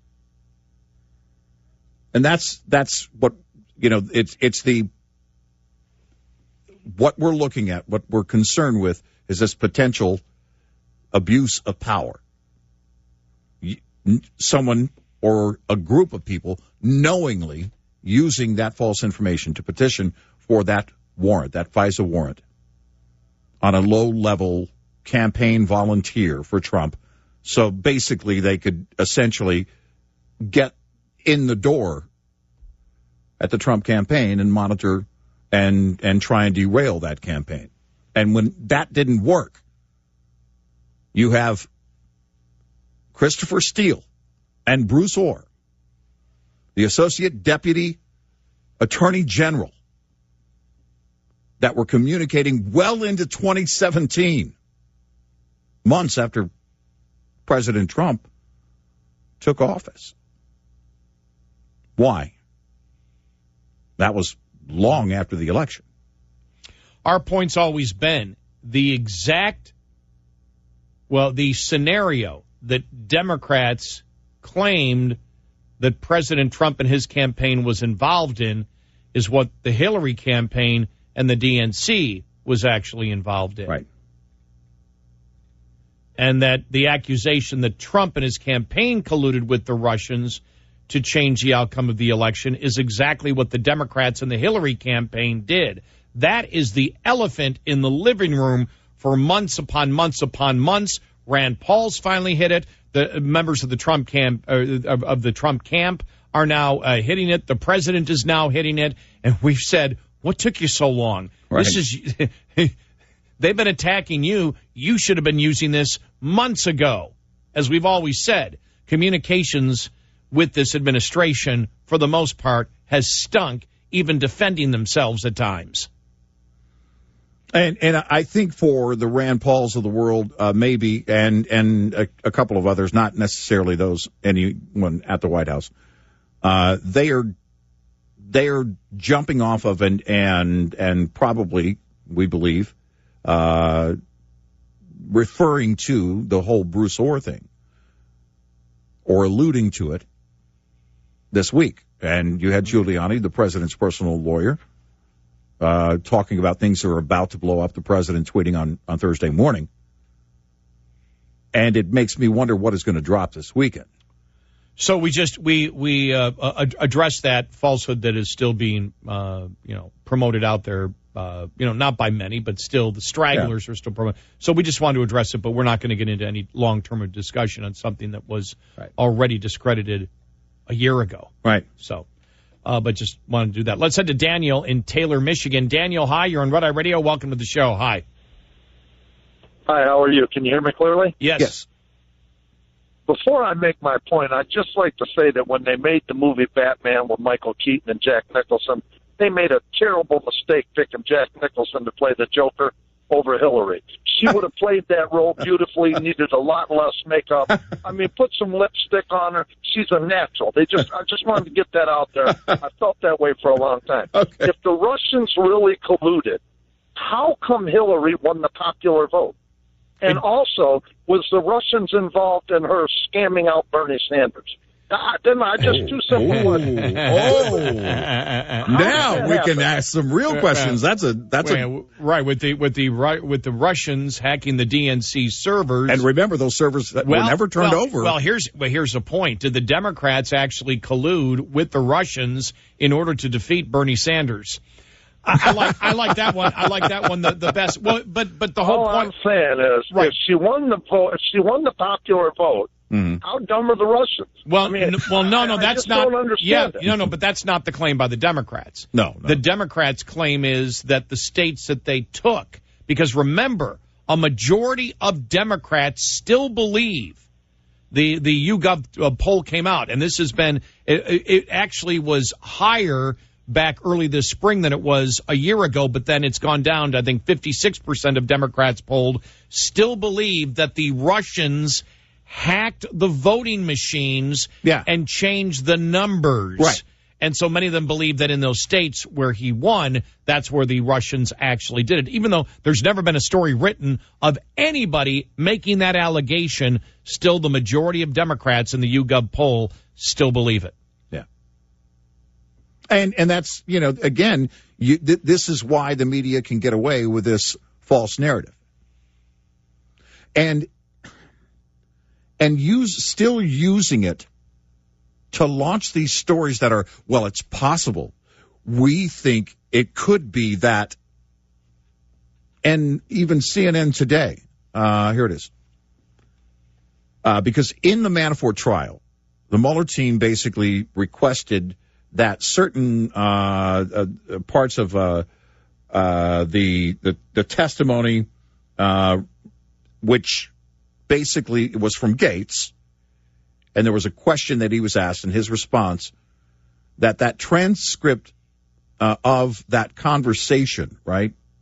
And that's that's what you know. It's it's the what we're looking at. What we're concerned with is this potential abuse of power. Someone or a group of people knowingly using that false information to petition for that warrant, that FISA warrant, on a low-level campaign volunteer for Trump. So basically, they could essentially get in the door at the Trump campaign and monitor and and try and derail that campaign. And when that didn't work, you have Christopher Steele and Bruce Ohr, the Associate Deputy Attorney General, that were communicating well into twenty seventeen, months after President Trump took office. Why? That was long after the election. Our point's always been the exact, well, the scenario that Democrats claimed that President Trump and his campaign was involved in is what the Hillary campaign and the D N C was actually involved in. Right. And that the accusation that Trump and his campaign colluded with the Russians to change the outcome of the election is exactly what the Democrats and the Hillary campaign did. That is the elephant in the living room for months upon months upon months. Rand Paul's finally hit it. The members of the Trump camp uh, of, of the Trump camp are now uh, hitting it. The president is now hitting it, and we've said, "What took you so long? Right. This is." They've been attacking you. You should have been using this months ago. As we've always said, communications with this administration, for the most part, has stunk, even defending themselves at times. And and I think for the Rand Pauls of the world, uh, maybe, and and a, a couple of others, not necessarily those anyone at the White House, uh, they are they are jumping off of and and and probably, we believe, uh, referring to the whole Bruce Orr thing or alluding to it this week. And you had Giuliani, the president's personal lawyer, uh, talking about things that are about to blow up, the president tweeting on, on Thursday morning. And it makes me wonder what is going to drop this weekend. So we just we we uh, uh, address that falsehood that is still being uh, you know promoted out there. Uh, you know, not by many, but still the stragglers yeah. are still promoted. So we just wanted to address it, but we're not going to get into any long-term discussion on something that was right. already discredited a year ago. Right. So, uh, but just wanted to do that. Let's head to Daniel in Taylor, Michigan. Daniel, hi. You're on Red Eye Radio. Welcome to the show. Hi. Hi, how are you? Can you hear me clearly? Yes. Yes. Before I make my point, I'd just like to say that when they made the movie Batman with Michael Keaton and Jack Nicholson, they made a terrible mistake picking Jack Nicholson to play the Joker over Hillary. She would have played that role beautifully, needed a lot less makeup. I mean, put some lipstick on her. She's a natural. They just, I just wanted to get that out there. I felt that way for a long time. Okay. If the Russians really colluded, how come Hillary won the popular vote? And also, was the Russians involved in her scamming out Bernie Sanders? Uh, then I just two simple questions. Oh, now we can ask some real questions. That's a that's a right with the with the right with the Russians hacking the D N C servers. And remember, those servers that well, were never turned well, over. Well, here's well, here's the point: did the Democrats actually collude with the Russians in order to defeat Bernie Sanders? I, I like I like that one. I like that one the, the best. Well, but but the whole All point. I'm saying is, right. if she won the vote, if she won the popular vote. Mm-hmm. How dumb are the Russians? Well, I mean, n- well, no, no, I, that's I just not. Don't understand yeah, it. no, no, but that's not the claim by the Democrats. No, no. The Democrats' claim is that the states that they took, because remember, a majority of Democrats still believe the the YouGov poll came out, and this has been it, it actually was higher back early this spring than it was a year ago, but then it's gone down to, I think, fifty-six percent of Democrats polled still believe that the Russians hacked the voting machines yeah. and changed the numbers. Right. And so many of them believe that in those states where he won, that's where the Russians actually did it. Even though there's never been a story written of anybody making that allegation, still the majority of Democrats in the YouGov poll still believe it. Yeah. And and that's, you know, again, you, th- this is why the media can get away with this false narrative. And And use still using it to launch these stories that are, well, it's possible. We think it could be that. And even C N N today, uh, here it is. Uh, because in the Manafort trial, the Mueller team basically requested that certain uh, uh, parts of uh, uh, the, the the testimony, uh, which basically it was from Gates, and there was a question that he was asked, and his response, that that transcript uh, of that conversation, right,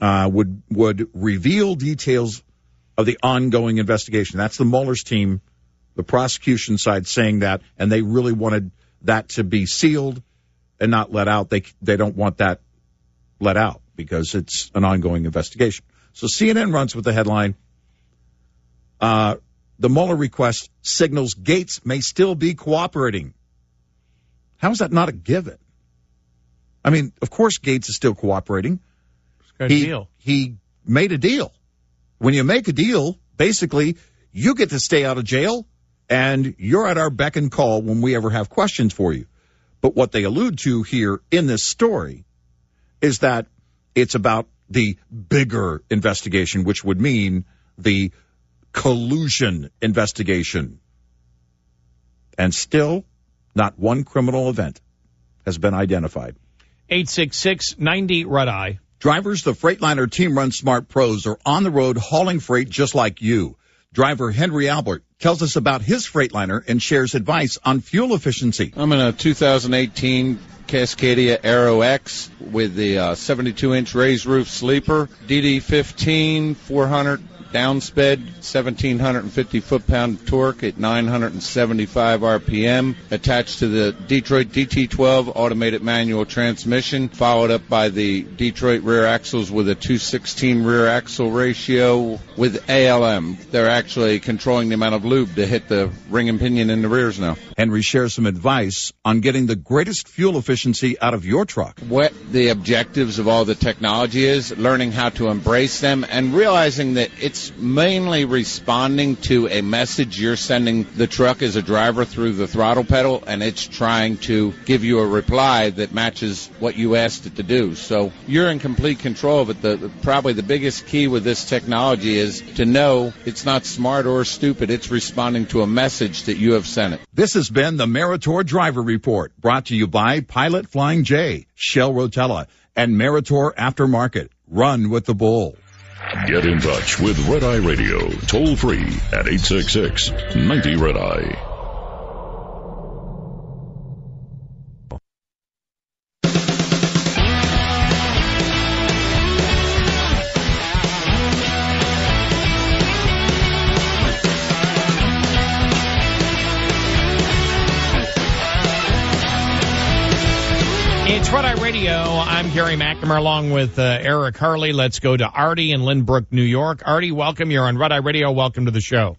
uh, would would reveal details of the ongoing investigation. That's the Mueller's team, the prosecution side saying that, and they really wanted that to be sealed and not let out. They they don't want that let out because it's an ongoing investigation. So C N N runs with the headline, uh, the Mueller request signals Gates may still be cooperating. How is that not a given? I mean, of course Gates is still cooperating. Good he, deal. He made a deal. When you make a deal, basically, you get to stay out of jail, and you're at our beck and call when we ever have questions for you. But what they allude to here in this story is that it's about the bigger investigation, which would mean the collusion investigation. And still, not one criminal event has been identified. eight six six, ninety, Red Eye. Drivers, the Freightliner Team Run Smart Pros are on the road hauling freight just like you. Driver Henry Albert tells us about his Freightliner and shares advice on fuel efficiency. I'm in a two thousand eighteen Cascadia Aero X with the uh, seventy-two inch raised roof sleeper, D D fifteen, four hundred downsped, one thousand seven hundred fifty foot-pound torque at nine hundred seventy-five R P M, attached to the Detroit D T twelve automated manual transmission, followed up by the Detroit rear axles with a two sixteen rear axle ratio with A L M. They're actually controlling the amount of lube to hit the ring and pinion in the rears now. Henry shares some advice on getting the greatest fuel efficiency out of your truck. What the objectives of all the technology is, learning how to embrace them, and realizing that it's mainly responding to a message you're sending the truck as a driver through the throttle pedal, and it's trying to give you a reply that matches what you asked it to do. So you're in complete control of it. The, the, probably the biggest key with this technology is to know it's not smart or stupid. It's responding to a message that you have sent it. This has been the Meritor Driver Report, brought to you by Pilot Flying J, Shell Rotella, and Meritor Aftermarket. Run with the bull. Get in touch with Red Eye Radio, toll free at eight six six, ninety, Red Eye. It's Red Eye Radio. I'm Gary McNamara along with uh, Eric Harley. Let's go to Artie in Lynbrook, New York. Artie, welcome. You're on Red Eye Radio. Welcome to the show.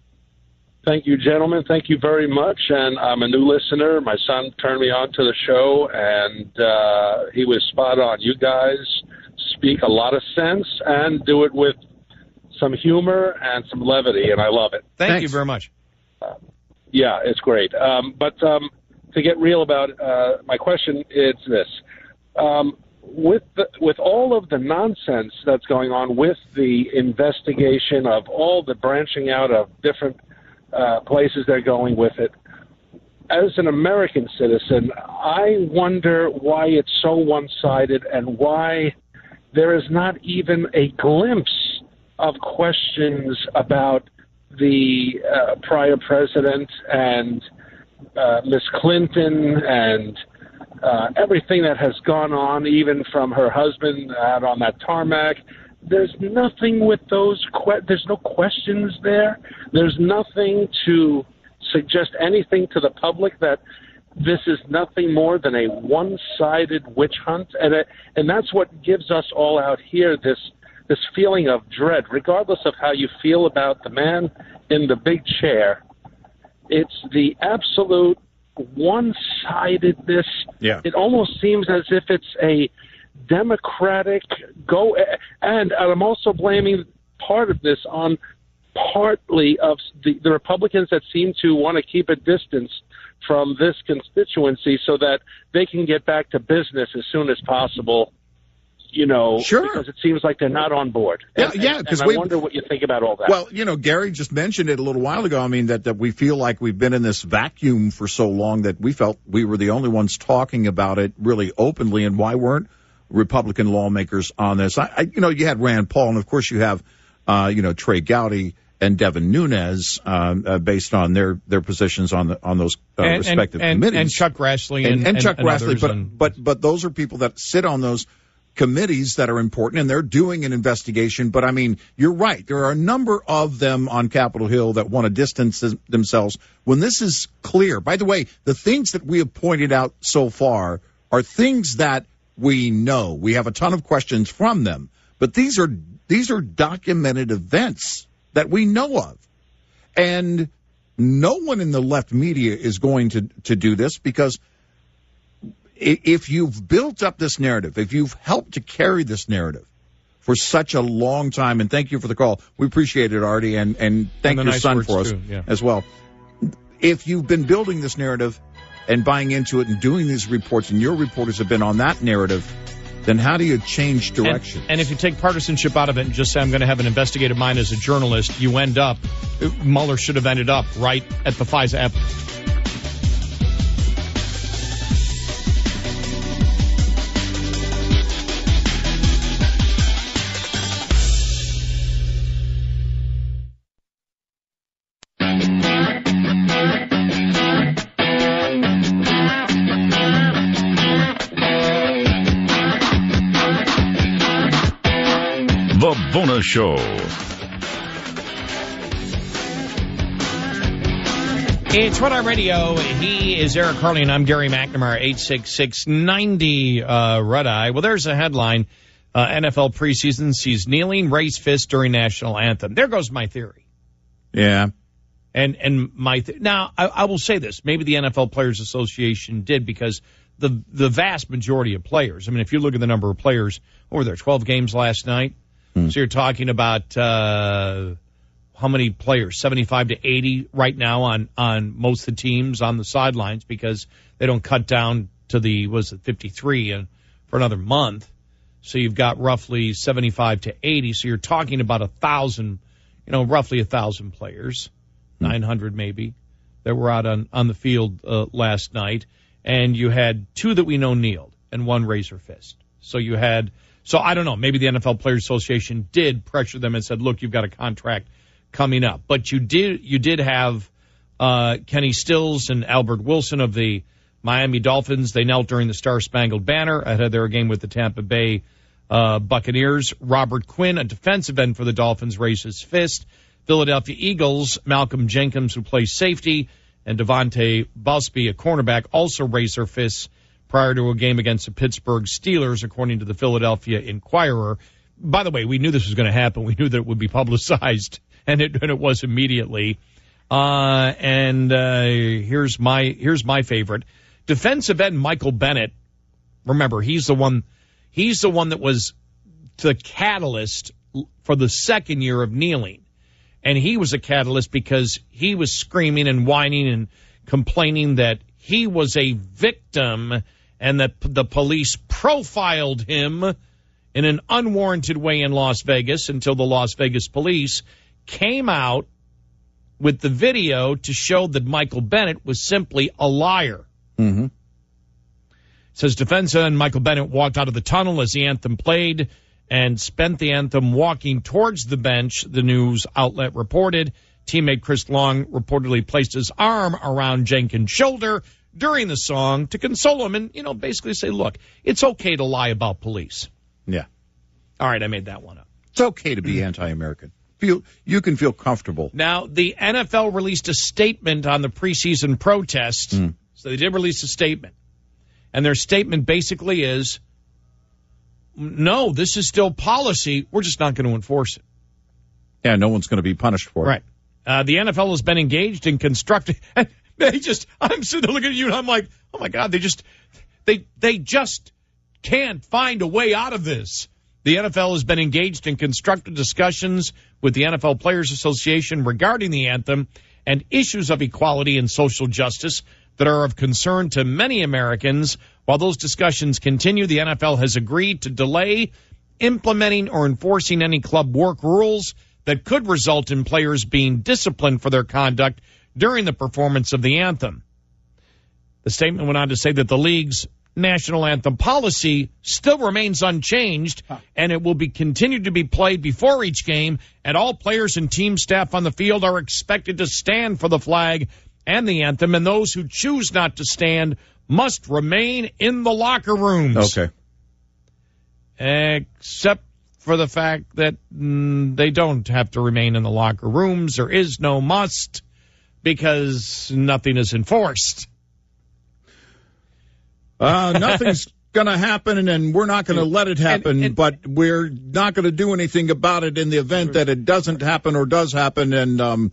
Thank you, gentlemen. Thank you very much. And I'm a new listener. My son turned me on to the show, and uh, he was spot on. You guys speak a lot of sense and do it with some humor and some levity, and I love it. Thank Thanks. you very much. Uh, yeah, it's great. Um, but um, to get real about uh, my question is this. Um, with the, with all of the nonsense that's going on with the investigation of all the branching out of different uh, places they're going with it, as an American citizen, I wonder why it's so one-sided and why there is not even a glimpse of questions about the uh, prior president and uh, Miss Clinton and uh, everything that has gone on, even from her husband out on that tarmac. There's nothing with those que- there's no questions there. There's nothing to suggest anything to the public that this is nothing more than a one-sided witch hunt, and it, and that's what gives us all out here this this feeling of dread, regardless of how you feel about the man in the big chair. It's the absolute one-sidedness. Yeah. It almost seems as if it's a democratic go, and I'm also blaming part of this on partly of the, the Republicans that seem to want to keep a distance from this constituency so that they can get back to business as soon as possible. You know, sure. Because it seems like they're not on board. Yeah, and, yeah. Because I we wonder what you think about all that. Well, you know, Gary just mentioned it a little while ago. I mean, that, that we feel like we've been in this vacuum for so long that we felt we were the only ones talking about it really openly. And why weren't Republican lawmakers on this? I, I you know, you had Rand Paul, and of course you have, uh, you know, Trey Gowdy and Devin Nunes, um, uh, based on their, their positions on the on those uh, and, respective and, committees, and Chuck Grassley and, and, and Chuck and Grassley. But and, but but those are people that sit on those committees that are important, and they're doing an investigation. But, I mean, you're right. There are a number of them on Capitol Hill that want to distance themselves when this is clear. By the way, the things that we have pointed out so far are things that we know. We have a ton of questions from them. But these are these are documented events that we know of. And no one in the left media is going to, to do this, because if you've built up this narrative, if you've helped to carry this narrative for such a long time, and thank you for the call. We appreciate it, Artie, and, and thank and your nice son for us too, yeah. as well. If you've been building this narrative and buying into it and doing these reports, and your reporters have been on that narrative, then how do you change direction? And, and if you take partisanship out of it and just say, I'm going to have an investigative mind as a journalist, you end up, Mueller should have ended up right at the FISA app. The Bonus Show. It's Red Eye Radio. He is Eric Harley, and I'm Gary McNamara, eight six six, ninety, uh, Red Eye. Well, there's a headline. Uh, N F L preseason sees kneeling, raised fist during national anthem. There goes my theory. Yeah. And and my th- now, I, I will say this. Maybe the N F L Players Association did, because the the vast majority of players, I mean, if you look at the number of players, what were there, twelve games last night? Hmm. So you're talking about uh, how many players, seventy-five to eighty right now on, on most of the teams on the sidelines, because they don't cut down to the, was it fifty-three and for another month. So you've got roughly seventy-five to eighty. So you're talking about a thousand, you know, roughly a thousand players, hmm. nine hundred maybe, that were out on, on the field uh, last night. And you had two that we know kneeled and one raised her fist. So you had, so I don't know, maybe the N F L Players Association did pressure them and said, look, you've got a contract coming up. But you did, you did have uh, Kenny Stills and Albert Wilson of the Miami Dolphins. They knelt during the Star-Spangled Banner ahead of their game with the Tampa Bay uh, Buccaneers. Robert Quinn, a defensive end for the Dolphins, raised his fist. Philadelphia Eagles, Malcolm Jenkins, who plays safety, and Devontae Busby, a cornerback, also raised their fists prior to a game against the Pittsburgh Steelers, according to the Philadelphia Inquirer. By the way, we knew this was going to happen. We knew that it would be publicized, and it, and it was immediately. Uh, and uh, here's my here's my favorite. Defensive end Michael Bennett, remember, he's the one he's the one that was the catalyst for the second year of kneeling. And he was a catalyst because he was screaming and whining and complaining that he was a victim and that the police profiled him in an unwarranted way in Las Vegas, until the Las Vegas police came out with the video to show that Michael Bennett was simply a liar. Mm-hmm. It says defense end Michael Bennett walked out of the tunnel as the anthem played and spent the anthem walking towards the bench, the news outlet reported. Teammate Chris Long reportedly placed his arm around Jenkins' shoulder during the song to console him and, you know, basically say, look, it's okay to lie about police. Yeah. All right, I made that one up. It's okay to be anti-American. Feel you can feel comfortable. Now, the N F L released a statement on the preseason protest. Mm. So they did release a statement. And their statement basically is, no, this is still policy. We're just not going to enforce it. Yeah, no one's going to be punished for it. Right. Uh, the N F L has been engaged in constructing. They just, I'm sitting there looking at you and I'm like, oh my God, they just, they, they just can't find a way out of this. The N F L has been engaged in constructive discussions with the N F L Players Association regarding the anthem and issues of equality and social justice that are of concern to many Americans. While those discussions continue, the N F L has agreed to delay implementing or enforcing any club work rules that could result in players being disciplined for their conduct during the performance of the anthem. The statement went on to say that the league's national anthem policy still remains unchanged, and it will be continued to be played before each game, and all players and team staff on the field are expected to stand for the flag and the anthem, and those who choose not to stand must remain in the locker rooms. Okay. except for the fact that mm, they don't have to remain in the locker rooms. There is no must because nothing is enforced. Uh, nothing's going to happen, and we're not going to let it happen, and, and, but we're not going to do anything about it in the event that it doesn't happen or does happen. And um,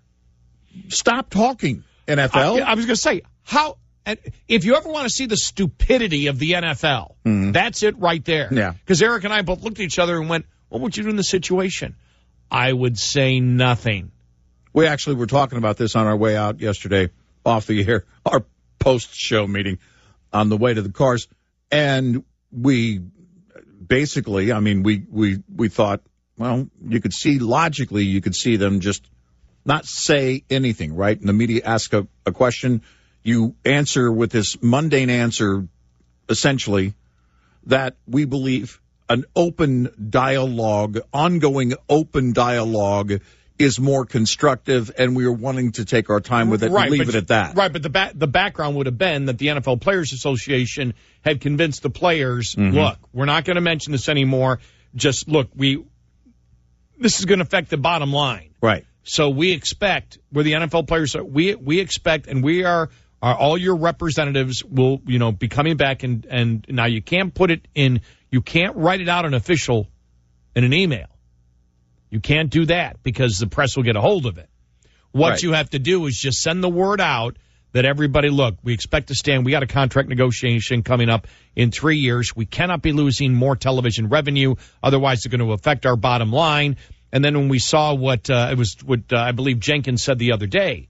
stop talking, N F L. I, I was going to say, how if you ever want to see the stupidity of the N F L, mm-hmm. that's it right there. Yeah. Because Eric and I both looked at each other and went, what would you do in the situation? I would say nothing. We actually were talking about this on our way out yesterday off the air, our post-show meeting on the way to the cars. And we basically, I mean, we, we, we thought, well, you could see logically, you could see them just not say anything, right? And the media ask a, a question. You answer with this mundane answer, essentially, that we believe an open dialogue, ongoing open dialogue is more constructive, and we are wanting to take our time with it right, and leave but, it at that. Right, but the ba- the background would have been that the N F L Players Association had convinced the players, mm-hmm. look, we're not going to mention this anymore. Just, look, we this is going to affect the bottom line. Right. So we expect, we're the N F L players, we we expect, and we are, are all your representatives will, you know, be coming back, and, and now you can't put it in, you can't write it out in official in an email. You can't do that because the press will get a hold of it. What right. you have to do is just send the word out that everybody, look, we expect to stand. We got a contract negotiation coming up in three years. We cannot be losing more television revenue. Otherwise, it's going to affect our bottom line. And then when we saw what uh, it was, what uh, I believe Jenkins said the other day,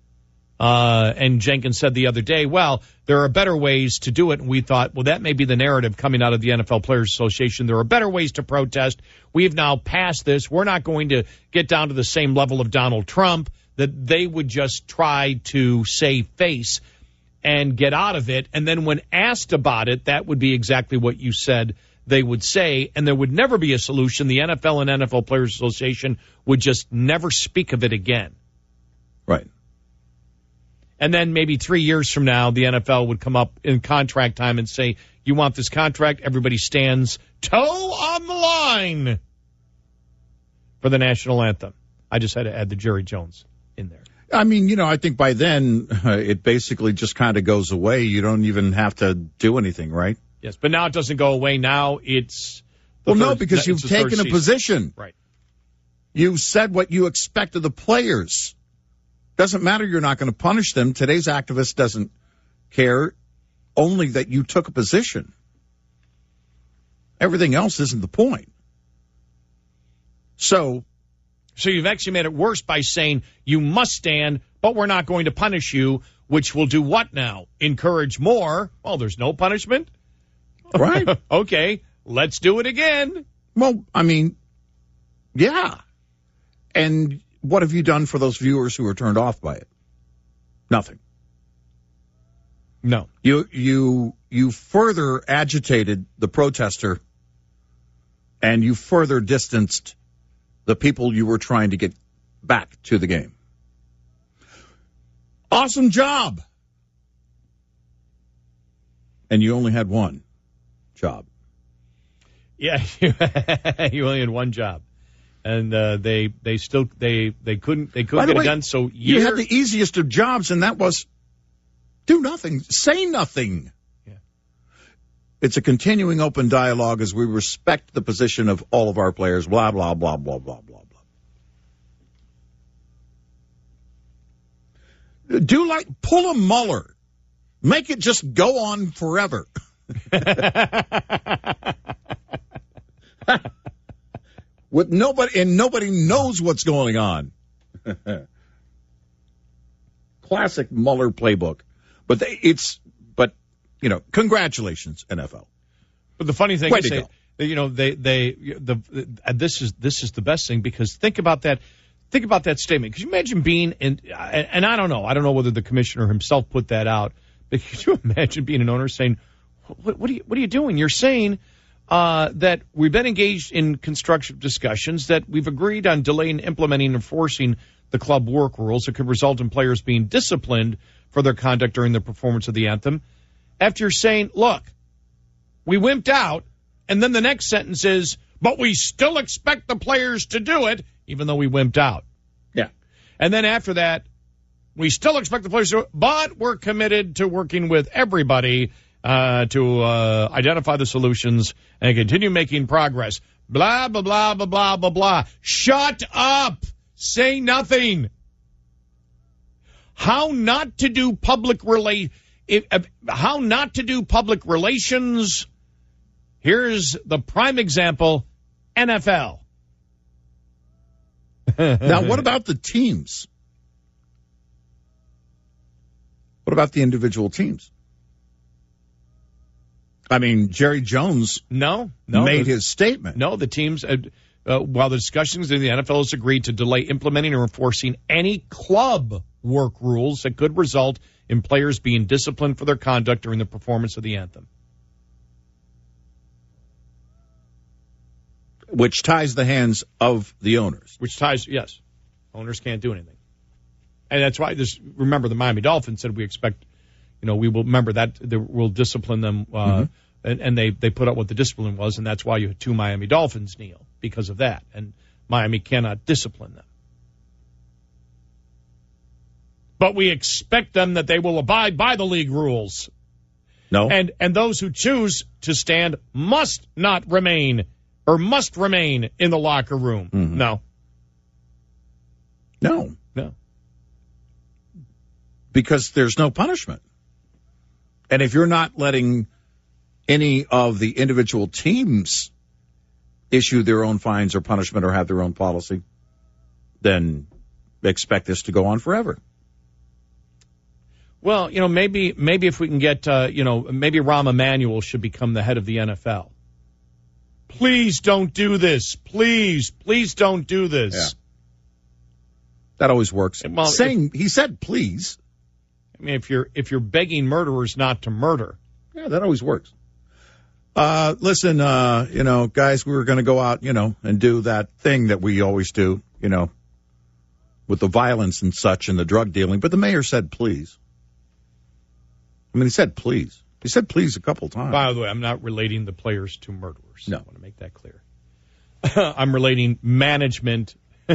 uh, and Jenkins said the other day, well, there are better ways to do it. And we thought, well, that may be the narrative coming out of the N F L Players Association. There are better ways to protest. We've now passed this. We're not going to get down to the same level of Donald Trump that they would just try to save face and get out of it. And then when asked about it, that would be exactly what you said they would say, and there would never be a solution. The N F L and N F L Players Association would just never speak of it again. Right. And then maybe three years from now, the N F L would come up in contract time and say, you want this contract? Everybody stands toe on the line for the national anthem. I just had to add the Jerry Jones in there. I mean, you know, I think by then uh, it basically just kind of goes away. You don't even have to do anything, right? Yes, but now it doesn't go away. Now it's... Well, third, no, because you've taken a position. Right. You said what you expect of the players. Doesn't matter, you're not going to punish them. Today's activist doesn't care, only that you took a position. Everything else isn't the point. So... So you've actually made it worse by saying you must stand, but we're not going to punish you, which will do what now? Encourage more? Well, there's no punishment? Right. Okay, let's do it again. Well, I mean, yeah. And what have you done for those viewers who are turned off by it? Nothing. No. You you you further agitated the protester, and you further distanced the people you were trying to get back to the game. Awesome job. And you only had one job. Yeah, you only had one job. And uh, they they still they they couldn't they couldn't By the get way, it done. So year, year, you had the easiest of jobs, and that was do nothing, say nothing. Yeah. It's a continuing open dialogue as we respect the position of all of our players. Blah blah blah blah blah blah blah. Do like pull a Mueller, make it just go on forever. With nobody, and nobody knows what's going on. Classic Mueller playbook. But they, it's, but, you know, congratulations, N F L. But the funny thing Way is, to they, you know, they, they, the, the, this is, this is the best thing, because think about that, think about that statement. Could you imagine being in, and I don't know, I don't know whether the commissioner himself put that out, but could you imagine being an owner saying, what, what are you, what are you doing? You're saying, Uh, that we've been engaged in constructive discussions, that we've agreed on delaying implementing and enforcing the club work rules that could result in players being disciplined for their conduct during the performance of the anthem. After you're saying, look, we wimped out And then the next sentence is, but we still expect the players to do it, even though we wimped out. Yeah. And then after that, we still expect the players to do it, but we're committed to working with everybody uh, to uh, identify the solutions and continue making progress. Blah, blah, blah, blah, blah, blah, blah. Shut up. Say nothing. How not to do public rela- if, uh, how not to do public relations. Here's the prime example, N F L. Now, what about the teams? What about the individual teams? I mean, Jerry Jones no, no, made the, his statement. No, the teams, uh, uh, while the discussions in the N F L has agreed to delay implementing or enforcing any club work rules that could result in players being disciplined for their conduct during the performance of the anthem. Which ties the hands of the owners. Which ties, yes. Owners can't do anything. And that's why this, remember the Miami Dolphins said we expect, you know, we will remember that the, we'll discipline them, uh, mm-hmm. and, and they, they put out what the discipline was, and that's why you had two Miami Dolphins kneel, because of that. And Miami cannot discipline them. But we expect them that they will abide by the league rules. No. And, and those who choose to stand must not remain or must remain in the locker room. Mm-hmm. No. No. No. Because there's no punishment. And if you're not letting any of the individual teams issue their own fines or punishment or have their own policy, then expect this to go on forever. Well, you know, maybe maybe if we can get, uh, you know, maybe Rahm Emanuel should become the head of the N F L. Please don't do this. Please, please don't do this. Yeah. That always works. Well, Saying if, he said please. I mean, if you're if you're begging murderers not to murder, yeah, that always works. Uh, listen, uh, you know, guys, we were going to go out, you know, and do that thing that we always do, you know, with the violence and such and the drug dealing. But the mayor said please. I mean, he said please. He said please a couple times. By the way, I'm not relating the players to murderers. No. I want to make that clear. I'm relating management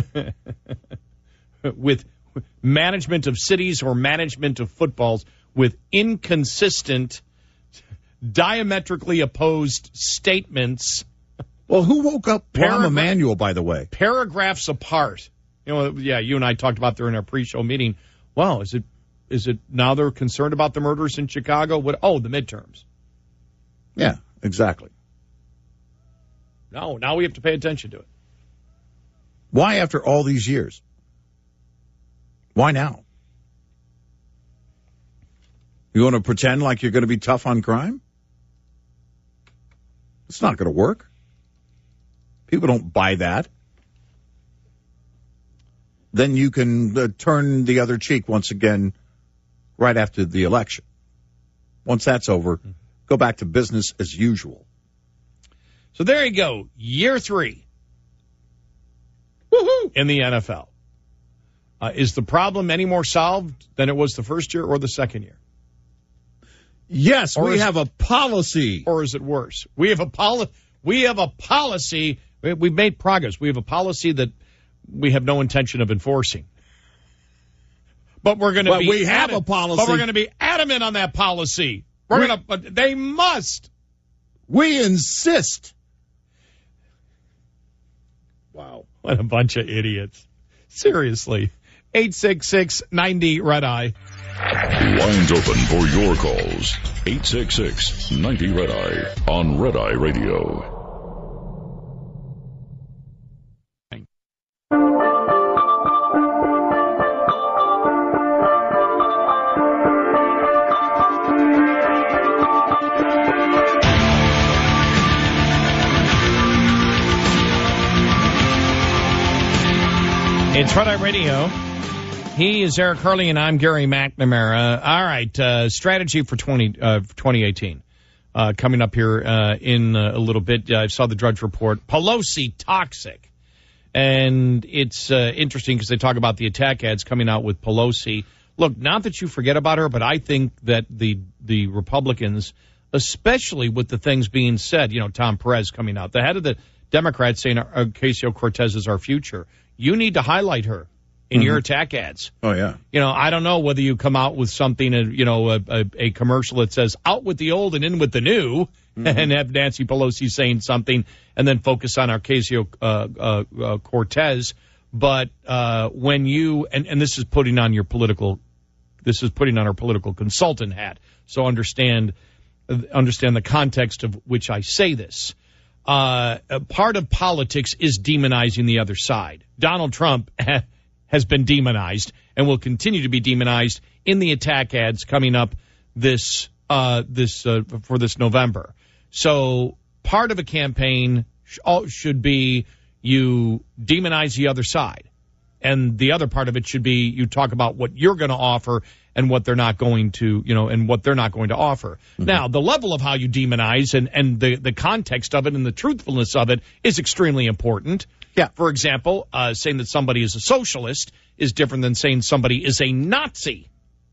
with management of cities or management of footballs with inconsistent, diametrically opposed statements. Well, who woke up Paragra- Rahm Emanuel, by the way? Paragraphs apart. You know, yeah, you and I talked about during our pre-show meeting. Wow, is it is it now they're concerned about the murders in Chicago? What? Oh, the midterms. Yeah, exactly. No, now we have to pay attention to it. Why after all these years? Why now? You want to pretend like you're going to be tough on crime? It's not going to work. People don't buy that. Then you can uh, turn the other cheek once again right after the election. Once that's over, go back to business as usual. So there you go. Year three. Woohoo! In the N F L. Uh, is the problem any more solved than it was the first year or the second year? Yes, or we is, have a policy. Or is it worse? We have a poli- We have a policy. We, we've made progress. We have a policy that we have no intention of enforcing. But we're going to but be. we have adamant, a policy. But we're going to be adamant on that policy. We're we, going to. They must. We insist. Wow, what a bunch of idiots! Seriously. eight six six, ninety, Red Eye. Lines open for your calls. eight six six, ninety, Red Eye on Red Eye Radio. It's Red Eye Radio. He is Eric Hurley, and I'm Gary McNamara. All right, uh, strategy for twenty, uh, twenty eighteen. Uh, coming up here uh, in uh, a little bit. Uh, I saw the Drudge Report. Pelosi toxic. And it's uh, interesting because they talk about the attack ads coming out with Pelosi. Look, not that you forget about her, but I think that the the Republicans especially with the things being said. You know, Tom Perez coming out, the head of the Democrats saying uh, Ocasio-Cortez is our future. You need to highlight her in mm-hmm. your attack ads. Oh, yeah. You know, I don't know whether you come out with something, uh, you know, a, a, a commercial that says out with the old and in with the new, mm-hmm. and have Nancy Pelosi saying something and then focus on Ocasio-Cortez. Uh, uh, uh, Cortez. But uh, when you, and, and this is putting on your political, this is putting on our political consultant hat. So understand, understand the context of which I say this. Uh, a part of politics is demonizing the other side. Donald Trump has been demonized and will continue to be demonized in the attack ads coming up this uh, this uh, for this November. So part of a campaign sh- should be you demonize the other side, and the other part of it should be you talk about what you're going to offer and what they're not going to, you know, and what they're not going to offer. Mm-hmm. Now, the level of how you demonize and, and the, the context of it and the truthfulness of it is extremely important. Yeah. For example, uh, saying that somebody is a socialist is different than saying somebody is a Nazi.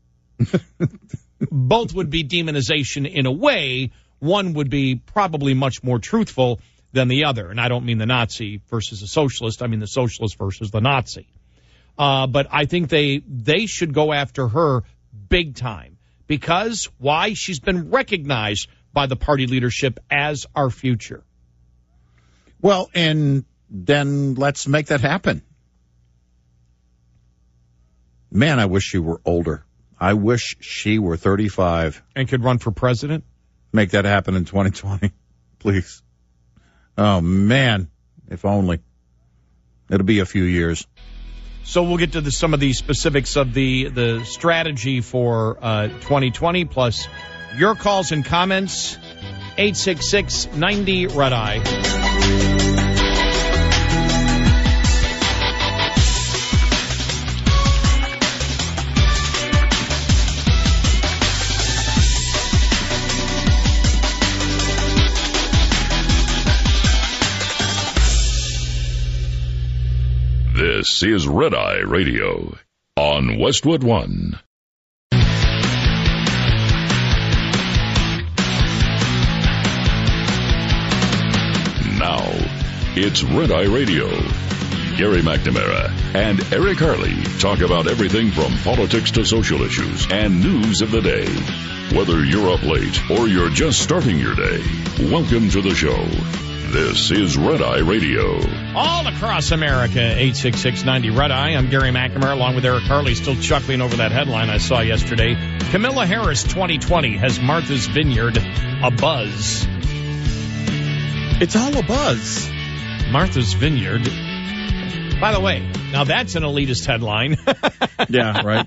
Both would be demonization in a way. One would be probably much more truthful than the other. And I don't mean the Nazi versus a socialist. I mean the socialist versus the Nazi. Uh, but I think they they should go after her big time. Because, why? She's been recognized by the party leadership as our future. Well, and then let's make that happen. Man, I wish she were older. I wish she were thirty-five. And could run for president? Make that happen in twenty twenty, please. Oh, man, if only. It'll be a few years. So we'll get to the, some of the specifics of the, the strategy for uh, twenty twenty, plus your calls and comments, eight six six, ninety, Red Eye. This is Red Eye Radio on Westwood One. Now, it's Red Eye Radio. Gary McNamara and Eric Harley talk about everything from politics to social issues and news of the day. Whether you're up late or you're just starting your day, welcome to the show. This is Red Eye Radio. All across America, eight six six, ninety, Red Eye. I'm Gary McNamara, along with Eric Harley, still chuckling over that headline I saw yesterday. Kamala Harris twenty twenty has Martha's Vineyard a buzz. It's all a buzz. Martha's Vineyard. By the way, now that's an elitist headline. Yeah, right.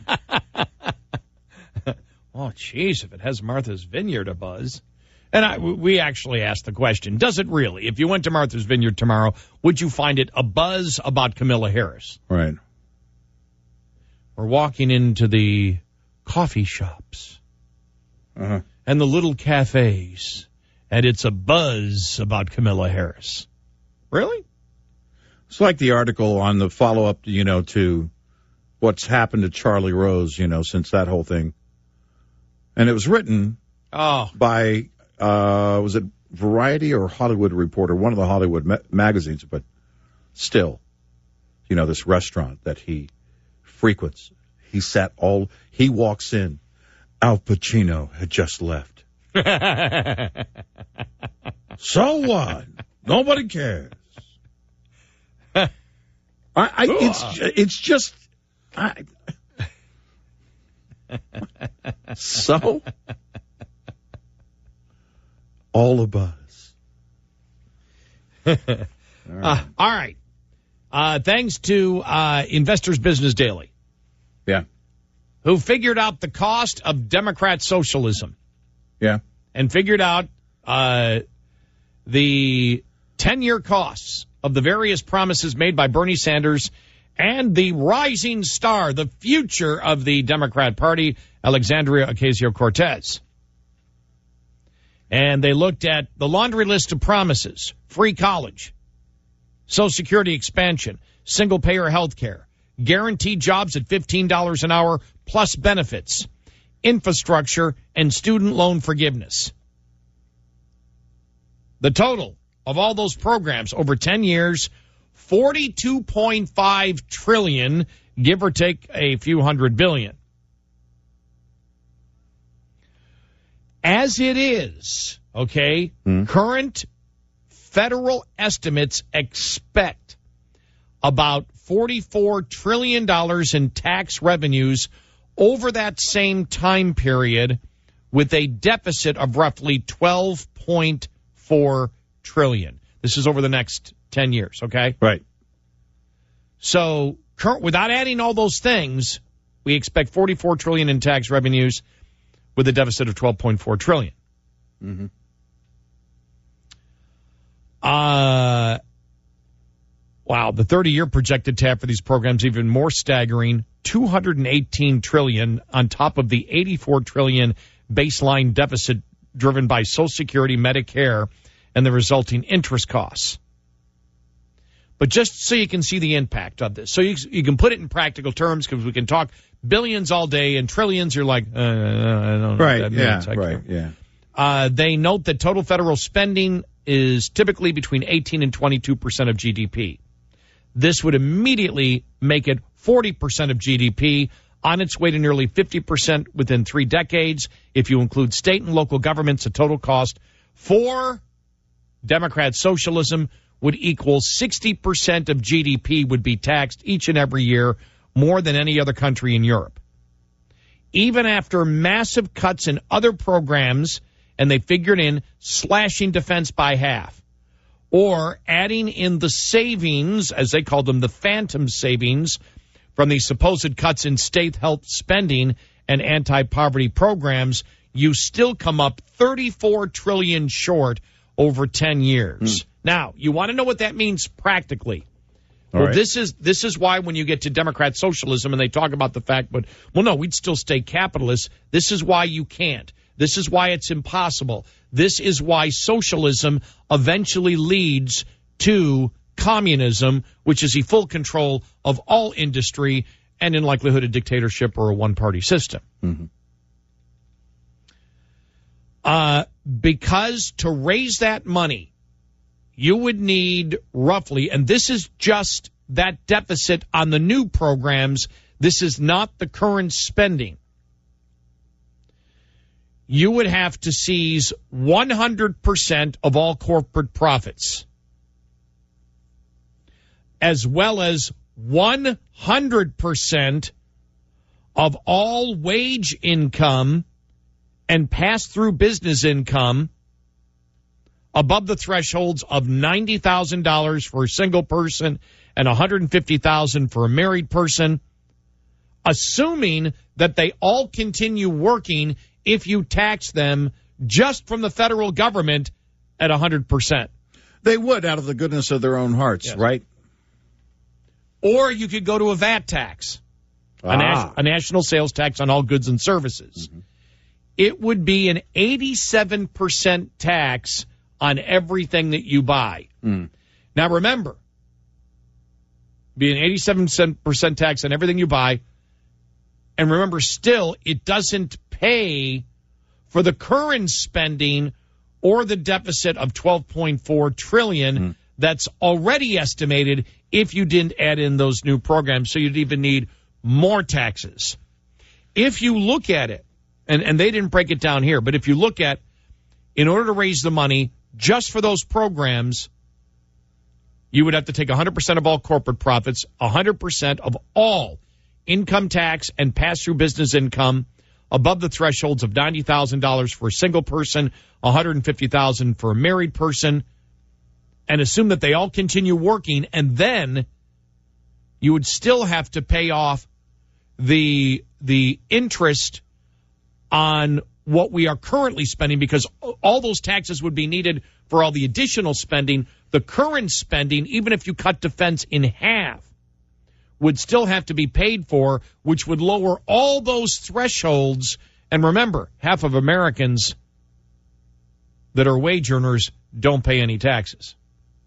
Oh, jeez, if it has Martha's Vineyard a buzz. And I, we actually asked the question, does it really? If you went to Martha's Vineyard tomorrow, would you find it a buzz about Kamala Harris? Right. We're walking into the coffee shops uh-huh. and the little cafes, and it's a buzz about Kamala Harris. Really? It's like the article on the follow-up, you know, to what's happened to Charlie Rose, you know, since that whole thing. And it was written oh. by... Uh, was it Variety or Hollywood Reporter? One of the Hollywood ma- magazines, but still, you know, this restaurant that he frequents. He sat all, he walks in. Al Pacino had just left. So what? Nobody cares. I, I, it's, it's just, I, so. All a buzz. all right. Uh, all right. Uh, thanks to uh, Investors Business Daily. Yeah. Who figured out the cost of Democrat socialism. Yeah. And figured out uh, the ten-year costs of the various promises made by Bernie Sanders and the rising star, the future of the Democrat Party, Alexandria Ocasio-Cortez. And they looked at the laundry list of promises: free college, Social Security expansion, single-payer health care, guaranteed jobs at fifteen dollars an hour plus benefits, infrastructure, and student loan forgiveness. The total of all those programs over ten years, forty-two point five trillion dollars, give or take a few hundred billion. As it is, okay, mm. current federal estimates expect about forty-four trillion dollars in tax revenues over that same time period, with a deficit of roughly twelve point four trillion dollars. This is over the next ten years, okay? Right. So, current, without adding all those things, we expect forty-four trillion dollars in tax revenues with a deficit of twelve point four trillion dollars. Mm-hmm. Uh, wow, the thirty-year projected tab for these programs even more staggering, two hundred eighteen trillion dollars on top of the eighty-four trillion dollars baseline deficit driven by Social Security, Medicare, and the resulting interest costs. But just so you can see the impact of this, so you, you can put it in practical terms, because we can talk billions all day and trillions. You're like, uh, I don't know right, what that yeah, means. right, yeah. Uh, they note that total federal spending is typically between eighteen and twenty-two percent of G D P. This would immediately make it forty percent of G D P, on its way to nearly fifty percent within three decades. If you include state and local governments, the total cost for Democrat socialism would equal sixty percent of G D P would be taxed each and every year, more than any other country in Europe. Even after massive cuts in other programs, and they figured in slashing defense by half, or adding in the savings, as they called them, the phantom savings, from the supposed cuts in state health spending and anti-poverty programs, you still come up thirty-four trillion dollars short over ten years. Mm. Now, you want to know what that means practically. All well, right. this is this is why when you get to Democrat socialism and they talk about the fact, but, well, no, we'd still stay capitalist. This is why you can't. This is why it's impossible. This is why socialism eventually leads to communism, which is the full control of all industry and, in likelihood, a dictatorship or a one-party system. Mm-hmm. Uh, because to raise that money, you would need roughly, and this is just that deficit on the new programs, this is not the current spending. You would have to seize one hundred percent of all corporate profits, as well as one hundred percent of all wage income and pass-through business income above the thresholds of ninety thousand dollars for a single person and one hundred fifty thousand dollars for a married person, assuming that they all continue working if you tax them just from the federal government at one hundred percent. They would, out of the goodness of their own hearts, yes. right? Or you could go to a V A T tax, ah. a, nas- a national sales tax on all goods and services. Mm-hmm. It would be an eighty-seven percent tax on everything that you buy. Mm. Now, remember, be an eighty-seven percent tax on everything you buy. And remember, still, it doesn't pay for the current spending or the deficit of twelve point four trillion dollars mm. that's already estimated if you didn't add in those new programs. So you'd even need more taxes. If you look at it, and, and they didn't break it down here, but if you look at, in order to raise the money just for those programs, you would have to take one hundred percent of all corporate profits, one hundred percent of all income tax and pass-through business income above the thresholds of ninety thousand dollars for a single person, one hundred fifty thousand dollars for a married person, and assume that they all continue working, and then you would still have to pay off the the interest on what we are currently spending, because all those taxes would be needed for all the additional spending. The current spending, even if you cut defense in half, would still have to be paid for, which would lower all those thresholds. And remember, half of Americans that are wage earners don't pay any taxes.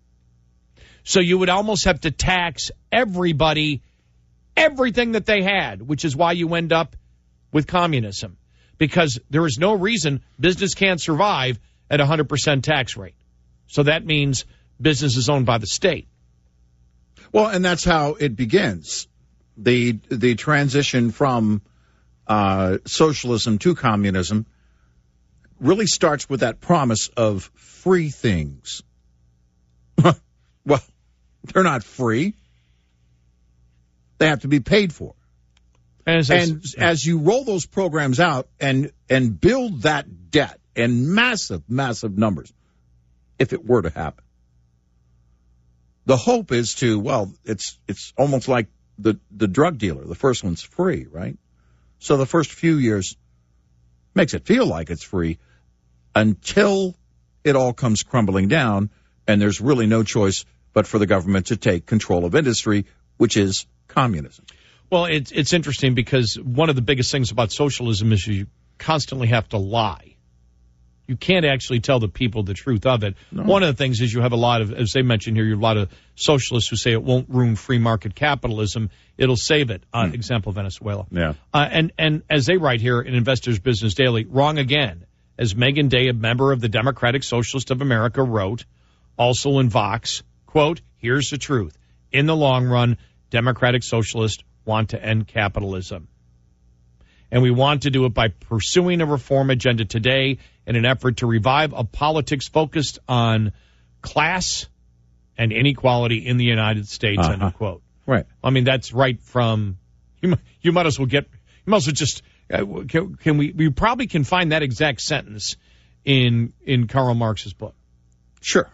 So you would almost have to tax everybody, everything that they had, which is why you end up with communism. Because there is no reason business can't survive at a one hundred percent tax rate. So that means business is owned by the state. Well, and that's how it begins. The the transition from uh, socialism to communism really starts with that promise of free things. Well, they're not free. They have to be paid for. As and as you roll those programs out and and build that debt in massive, massive numbers, if it were to happen, the hope is to, well, it's it's almost like the, the drug dealer. The first one's free, right? So the first few years makes it feel like it's free until it all comes crumbling down and there's really no choice but for the government to take control of industry, which is communism. Well, it's it's interesting because one of the biggest things about socialism is you constantly have to lie. You can't actually tell the people the truth of it. No. One of the things is you have a lot of, as they mentioned here, you have a lot of socialists who say it won't ruin free market capitalism. It'll save it. Uh, mm. Example, Venezuela. Yeah. Uh, and, and as they write here in Investors Business Daily, wrong again. As Megan Day, a member of the Democratic Socialist of America, wrote, also in Vox, quote, here's the truth. In the long run, Democratic Socialists want to end capitalism. And we want to do it by pursuing a reform agenda today in an effort to revive a politics focused on class and inequality in the United States, uh-huh. end quote. Right. I mean, that's right from, you, you might as well get, you might as well just, uh, can, can we, we probably can find that exact sentence in, in Karl Marx's book. Sure.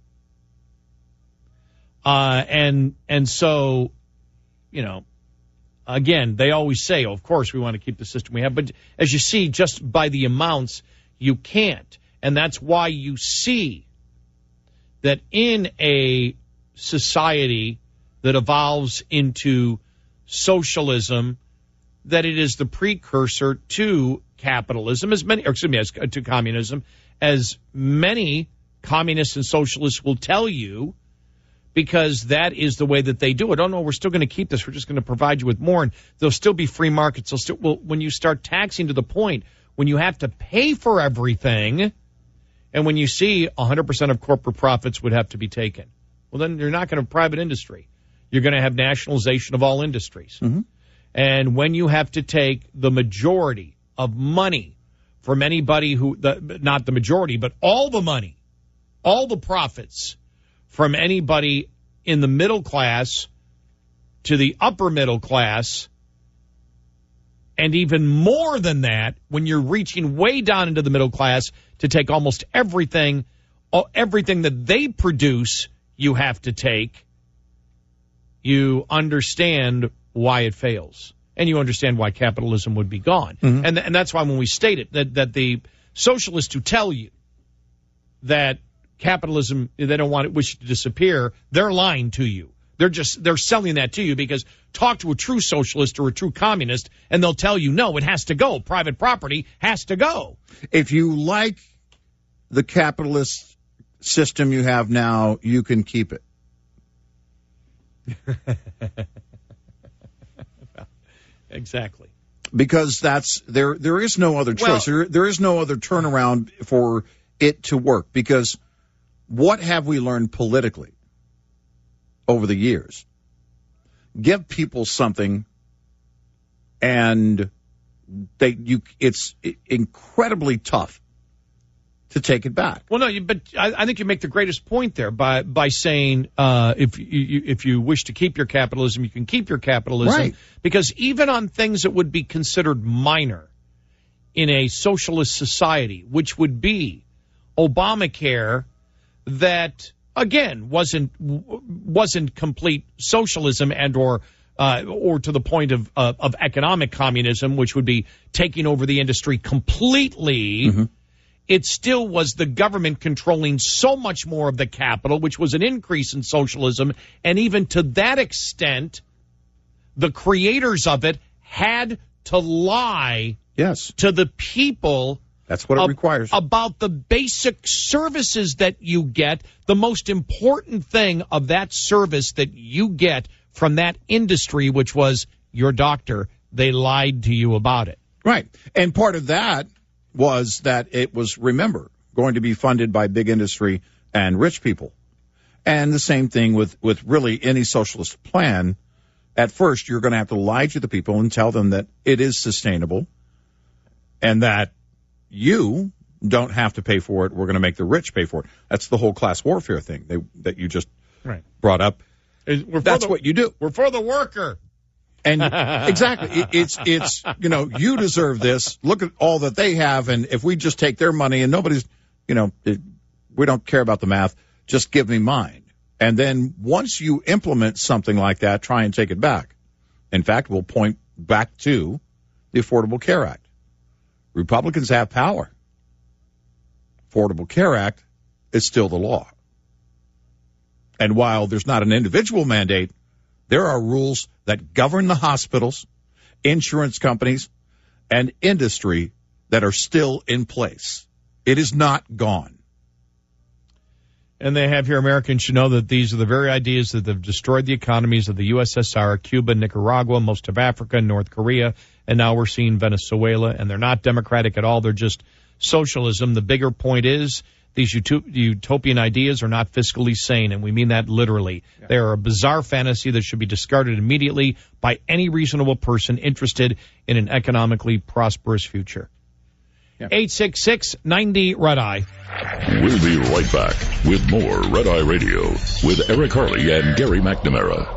Uh, and, and so, you know, again, they always say, oh, of course, we want to keep the system we have. But as you see, just by the amounts, you can't. And that's why you see that in a society that evolves into socialism, that it is the precursor to capitalism, as many, or excuse me, as, to communism, as many communists and socialists will tell you, because that is the way that they do it. Oh, no, we're still going to keep this. We're just going to provide you with more, and there'll still be free markets. They'll still, well, when you start taxing to the point when you have to pay for everything, and when you see one hundred percent of corporate profits would have to be taken, well, then you're not going to have private industry. You're going to have nationalization of all industries. Mm-hmm. And when you have to take the majority of money from anybody who, the, not the majority, but all the money, all the profits from anybody in the middle class to the upper middle class, and even more than that, when you're reaching way down into the middle class to take almost everything, everything that they produce, you have to take, you understand why it fails. And you understand why capitalism would be gone. Mm-hmm. And, and that's why when we state it, that, that the socialists who tell you that capitalism, they don't want it, wish it to disappear, they're lying to you. They're just, they're selling that to you, because talk to a true socialist or a true communist and they'll tell you, no, it has to go. Private property has to go. If you like the capitalist system you have now, you can keep it. Exactly. Because that's, there, there is no other choice. Well, there, there is no other turnaround for it to work, because what have we learned politically over the years? Give people something, and they you it's incredibly tough to take it back. Well, no, you, but I, I think you make the greatest point there by by saying uh, if you if you wish to keep your capitalism, you can keep your capitalism, right. Because even on things that would be considered minor in a socialist society, which would be Obamacare, that again wasn't wasn't complete socialism and or uh, or to the point of uh, of economic communism, which would be taking over the industry completely. Mm-hmm. It still was the government controlling so much more of the capital, which was an increase in socialism, and even to that extent, the creators of it had to lie yes. to the people. That's what it ab- requires. About the basic services that you get. The most important thing of that service that you get from that industry, which was your doctor, they lied to you about it. Right. And part of that was that it was, remember, going to be funded by big industry, and rich people. And the same thing with, with really any socialist plan. At first, you're going to have to lie to the people and tell them that it is sustainable and that you don't have to pay for it. We're going to make the rich pay for it. That's the whole class warfare thing they, that you just right. brought up. We're That's the, what you do. We're for the worker. And exactly, it, it's it's you know, you deserve this. Look at all that they have, and if we just take their money and nobody's, you know, it, we don't care about the math. Just give me mine. And then once you implement something like that, try and take it back. In fact, we'll point back to the Affordable Care Act. Republicans have power. Affordable Care Act is still the law. And while there's not an individual mandate, there are rules that govern the hospitals, insurance companies, and industry that are still in place. It is not gone. And they have here, Americans should know that these are the very ideas that have destroyed the economies of the U S S R, Cuba, Nicaragua, most of Africa, North Korea, and now we're seeing Venezuela. And they're not democratic at all. They're just socialism. The bigger point is these utopian ideas are not fiscally sane, and we mean that literally. Yeah. They are a bizarre fantasy that should be discarded immediately by any reasonable person interested in an economically prosperous future. eight six six, ninety, Red Eye. We'll be right back with more Red Eye Radio with Eric Harley and Gary McNamara.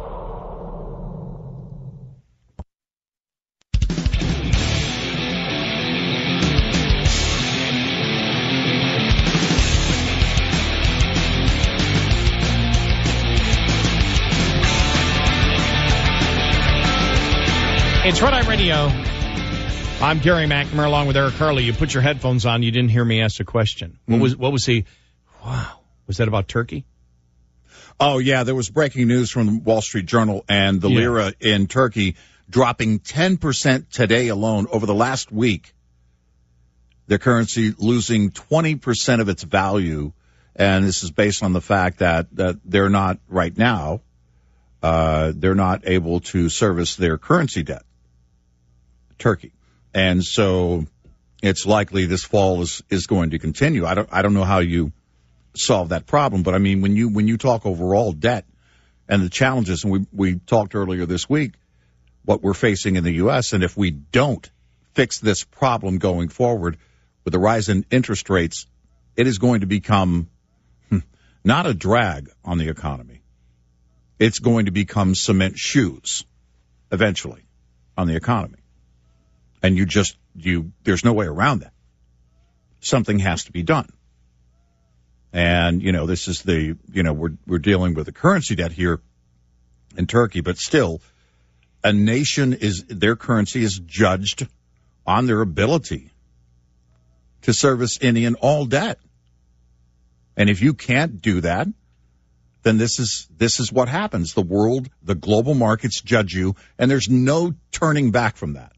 It's Red Eye Radio. I'm Gary McNamara along with Eric Harley. You put your headphones on. You didn't hear me ask a question. What was what was the, wow, was that about Turkey? Oh, yeah, there was breaking news from the Wall Street Journal and the Yeah. lira in Turkey dropping ten percent today alone over the last week. Their currency losing twenty percent of its value, and this is based on the fact that, that they're not, right now, uh, they're not able to service their currency debt, Turkey. And so it's likely this fall is, is going to continue. I don't I don't know how you solve that problem, but I mean when you when you talk overall debt and the challenges, and we we talked earlier this week what we're facing in the U S, and if we don't fix this problem going forward with the rise in interest rates, it is going to become not a drag on the economy. It's going to become cement shoes eventually on the economy. And you just, you, there's no way around that. Something has to be done. And, you know, this is the, you know, we're, we're dealing with the currency debt here in Turkey, but still, a nation is, their currency is judged on their ability to service any and all debt. And if you can't do that, then this is, this is what happens. The world, the global markets judge you, and there's no turning back from that.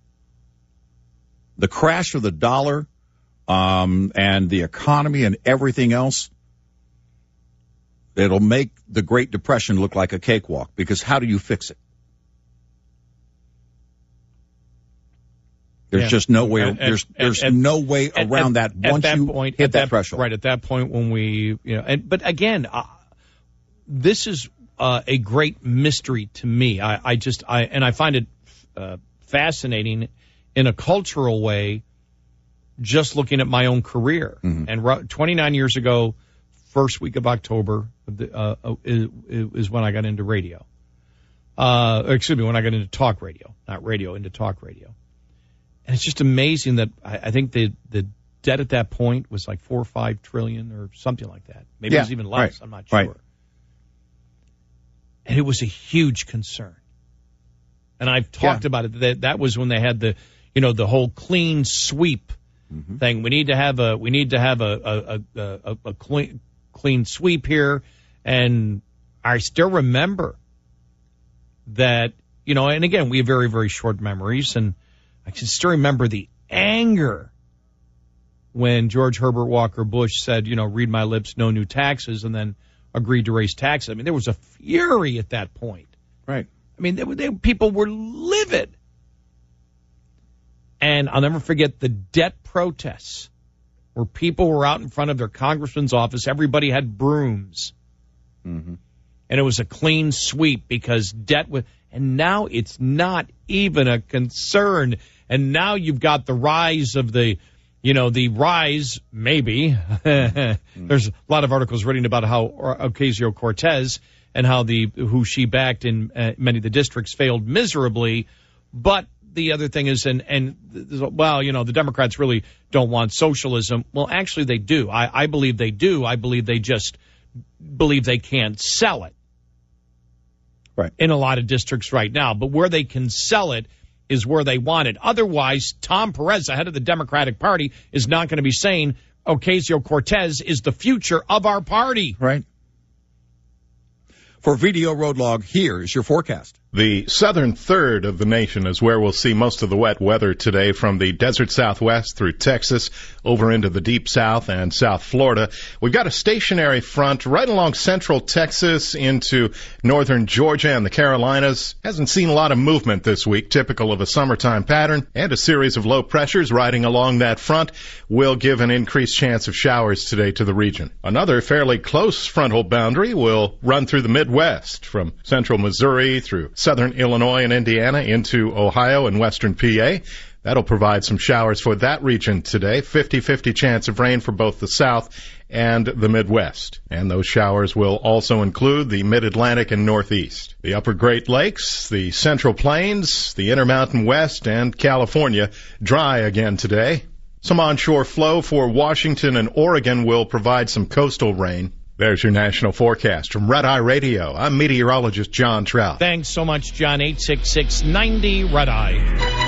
The crash of the dollar um, and the economy and everything else, it'll make the Great Depression look like a cakewalk, because how do you fix it? There's Yeah. just no way. At- there's at- there's at- no way at- around at- that at once that you point, hit at that, threshold. Right, at that point when we, you know, and but again, uh, this is uh, a great mystery to me. I, I just, I and I find it uh, fascinating in a cultural way, just looking at my own career. Mm-hmm. And ro- twenty-nine years ago, first week of October uh, uh, is, is when I got into radio. Uh, excuse me, when I got into talk radio, not radio, into talk radio. And it's just amazing that I, I think the the debt at that point was like four or five trillion or something like that. Maybe Yeah, it was even less. right, I'm not sure. right. And it was a huge concern. And I've talked Yeah. about it. That that was when they had the, you know, the whole clean sweep Mm-hmm. thing. We need to have a we need to have a a a, a, a clean clean sweep here. And I still remember that, you know, and again, we have very very short memories, and I can still remember the anger when George Herbert Walker Bush said, you know, read my lips, no new taxes, and then agreed to raise taxes. I mean, there was a fury at that point. Right. I mean, they, they, people were livid. And I'll never forget the debt protests where people were out in front of their congressman's office. Everybody had brooms. Mm-hmm. And it was a clean sweep because debt was, and now it's not even a concern. And now you've got the rise of the, you know, the rise, maybe. There's a lot of articles written about how Ocasio-Cortez and how the, who she backed in uh, many of the districts failed miserably. But the other thing is, and, and, well, you know, the Democrats really don't want socialism. Well, actually they do. I, I believe they do. I believe they just believe they can't sell it. Right. In a lot of districts right now. But where they can sell it is where they want it. Otherwise, Tom Perez, the head of the Democratic Party, is not going to be saying Ocasio-Cortez is the future of our party. Right. For Video Road Log, here is your forecast. The southern third of the nation is where we'll see most of the wet weather today, from the desert southwest through Texas over into the deep south and South Florida. We've got a stationary front right along central Texas into northern Georgia and the Carolinas. Hasn't seen a lot of movement this week, typical of a summertime pattern, and a series of low pressures riding along that front will give an increased chance of showers today to the region. Another fairly close frontal boundary will run through the Midwest from central Missouri through southern Illinois and Indiana into Ohio and western P A. That'll provide some showers for that region today. fifty-fifty chance of rain for both the South and the Midwest. And those showers will also include the Mid-Atlantic and Northeast. The upper Great Lakes, the Central Plains, the Intermountain West, and California dry again today. Some onshore flow for Washington and Oregon will provide some coastal rain. There's your national forecast from Red Eye Radio. I'm meteorologist John Trout. Thanks so much, John. eight six six, ninety, Red Eye.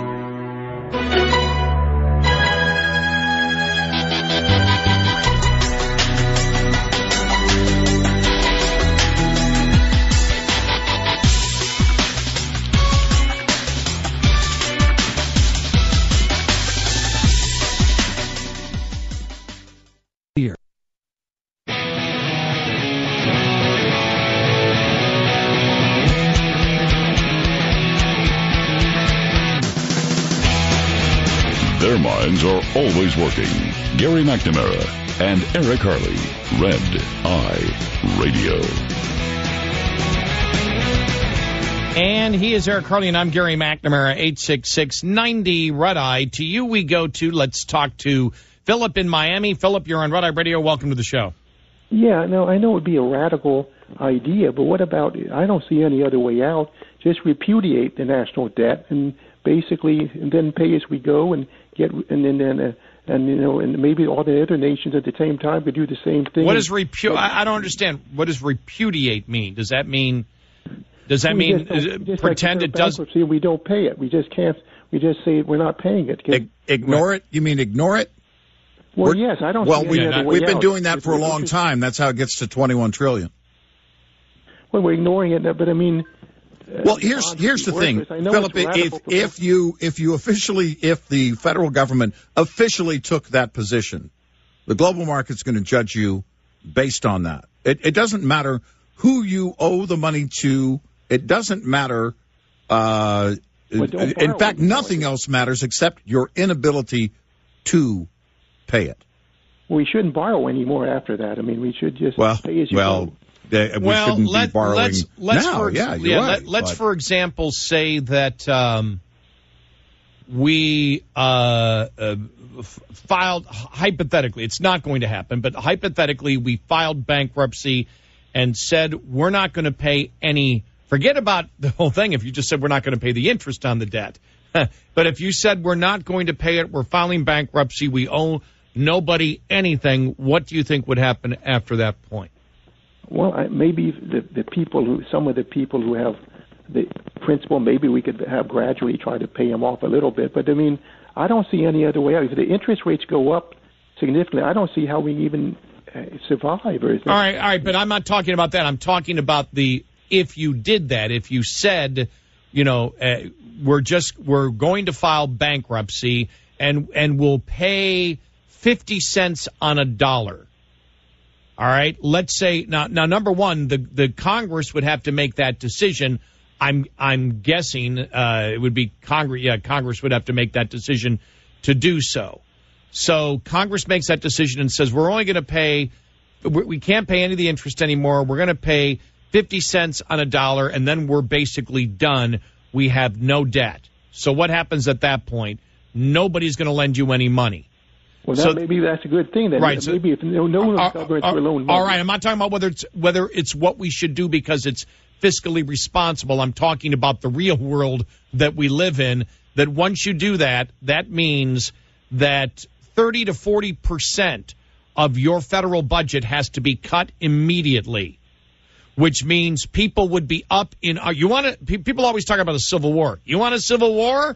Their minds are always working. Gary McNamara and Eric Harley. Red Eye Radio. And he is Eric Harley, and I'm Gary McNamara. eight six six, ninety, Red Eye. To you we go to. Let's talk to Philip in Miami. Philip, you're on Red Eye Radio. Welcome to the show. Yeah, no, I know it would be a radical idea, but what about, I don't see any other way out. Just repudiate the national debt and basically, and then pay as we go and get, and then, and, uh, and you know, and maybe all the other nations at the same time could do the same thing. What does repu- I, I don't understand. What does repudiate mean? Does that mean, does that mean just, just pretend like it does? We don't pay it. We just can't, we just say we're not paying it. Ig- ignore it? You mean ignore it? Well, We're, yes, I don't well, see we, any other way we've been out. doing that If for a we- long time. That's how it gets to twenty-one trillion. Well, we're ignoring it, but I mean, uh, Well, here's here's the thing, I know Philip. it's radical If for- if you if you officially if the federal government officially took that position, the global market's going to judge you based on that. It, it doesn't matter who you owe the money to. It doesn't matter. Uh, Well, don't in borrow fact, anymore. nothing else matters except your inability to pay it. we shouldn't borrow anymore after that. I mean, we should just Well, pay as you well. go. Uh, we well, shouldn't let, be borrowing let's let's now. for yeah, you're yeah, right, let, us but- for example say that um, we uh, uh, f- filed hypothetically. It's not going to happen, but hypothetically, we filed bankruptcy and said we're not going to pay any. Forget about the whole thing. If you just said we're not going to pay the interest on the debt, but if you said we're not going to pay it, we're filing bankruptcy, we owe nobody anything. What do you think would happen after that point? Well, I, maybe the the people who, some of the people who have the principal, maybe we could have gradually try to pay them off a little bit. But I mean, I don't see any other way out. If the interest rates go up significantly, I don't see how we even uh, survive. Or is all right, all right, but I'm not talking about that. I'm talking about the if you did that, if you said, you know, uh, we're just we're going to file bankruptcy and and we'll pay fifty cents on a dollar. All right, let's say now. Now, number one, the the Congress would have to make that decision. I'm I'm guessing uh, it would be Congress. Yeah, Congress would have to make that decision to do so. So Congress makes that decision and says we're only going to pay, we can't pay any of the interest anymore. We're going to pay fifty cents on a dollar, and then we're basically done. We have no debt. So what happens at that point? Nobody's going to lend you any money. Well, that, so, maybe that's a good thing. Then. Right. Maybe if no, no one's uh, government uh, will loan money. All right. I'm not talking about whether it's whether it's what we should do because it's fiscally responsible. I'm talking about the real world that we live in, that once you do that, that means that thirty to forty percent of your federal budget has to be cut immediately, which means people would be up in uh, you want to people always talk about a civil war. You want a civil war?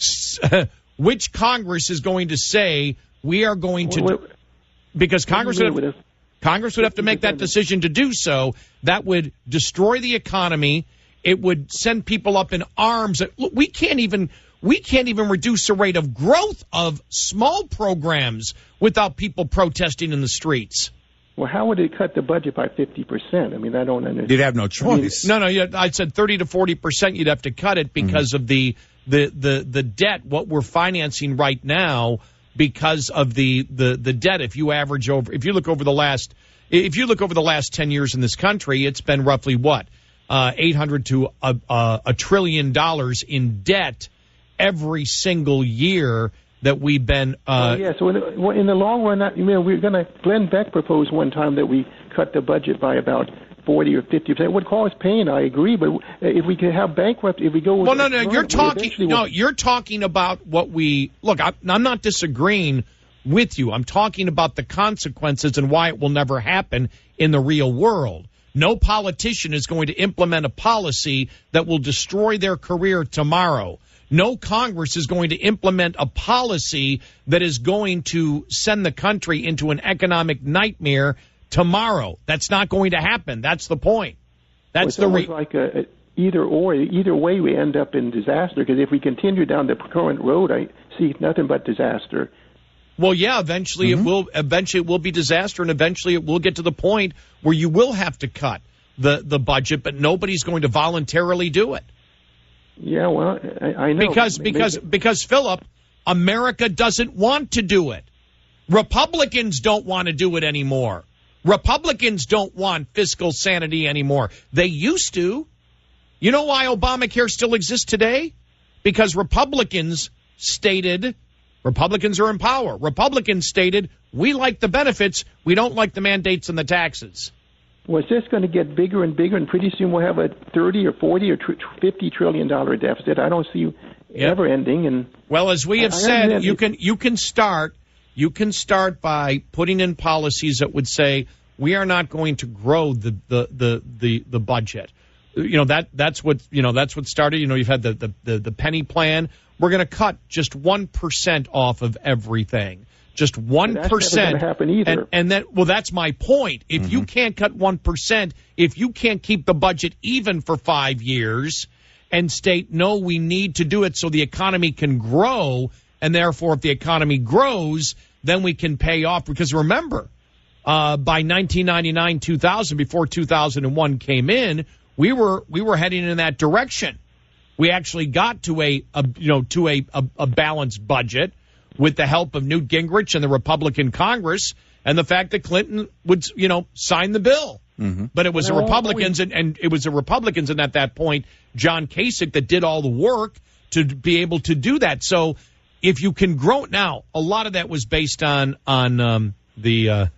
Which Congress is going to say we are going to well, do, because Congress would have, Congress would have to make that independent. decision to do so. That would destroy the economy. It would send people up in arms. Look, we can't even we can't even reduce the rate of growth of small programs without people protesting in the streets. Well, how would it cut the budget by fifty percent? I mean, I don't understand. You'd have no choice. No, no, you- I said thirty to forty percent you'd have to cut it because of the, the, the, the debt, what we're financing right now because of the, the, the debt. If you average over, if you look over the last, if you look over the last ten years in this country, it's been roughly what? Uh, eight hundred to a, a, a trillion dollars in debt every single year that we've been. Uh, oh, yeah, so in the, well, in the long run, you know, we're going to. Glenn Beck proposed one time that we cut the budget by about forty or fifty percent. It would cause pain, I agree, but if we could have bankrupt, if we go. Well, no, no, current, you're talking. We'll, No, you're talking about what we look. I, I'm not disagreeing with you. I'm talking about the consequences and why it will never happen in the real world. No politician is going to implement a policy that will destroy their career tomorrow. No Congress is going to implement a policy that is going to send the country into an economic nightmare tomorrow. That's not going to happen. That's the point. That's well, it's the almost like a, a either or. Either way, we end up in disaster. Because if we continue down the current road, I see nothing but disaster. Well, yeah, eventually Mm-hmm. it will. Eventually it will be disaster, and eventually it will get to the point where you will have to cut the the budget, but nobody's going to voluntarily do it. Yeah, well, I, I know. Because Maybe- because because Philip, America doesn't want to do it. Republicans don't want to do it anymore. Republicans don't want fiscal sanity anymore. They used to. You know why Obamacare still exists today? Because Republicans stated, Republicans are in power. Republicans stated, we like the benefits, we don't like the mandates and the taxes. Well, it's just going to get bigger and bigger, and pretty soon we'll have a thirty or forty or fifty trillion dollar deficit. I don't see Yep. ever ending. And Well, as we have I said, understand you it- can you can start you can start by putting in policies that would say we are not going to grow the the the the, the budget. You know that that's what you know that's what started. You know you've had the the the, the penny plan. We're going to cut just one percent off of everything. Just one that's never percent. going to happen either. And, and that, well, that's my point. If Mm-hmm. you can't cut one percent, if you can't keep the budget even for five years and state, no, we need to do it so the economy can grow, and therefore if the economy grows, then we can pay off. Because remember, uh, by nineteen ninety-nine, two thousand, before two thousand one came in, we were, we were heading in that direction. We actually got to a, a you know, to a, a, a balanced budget, with the help of Newt Gingrich and the Republican Congress, and the fact that Clinton would, you know, sign the bill. Mm-hmm. But it was the Well, Republicans, and, and it was the Republicans, and at that point, John Kasich, that did all the work to be able to do that. So if you can grow now, a lot of that was based on on um, the uh,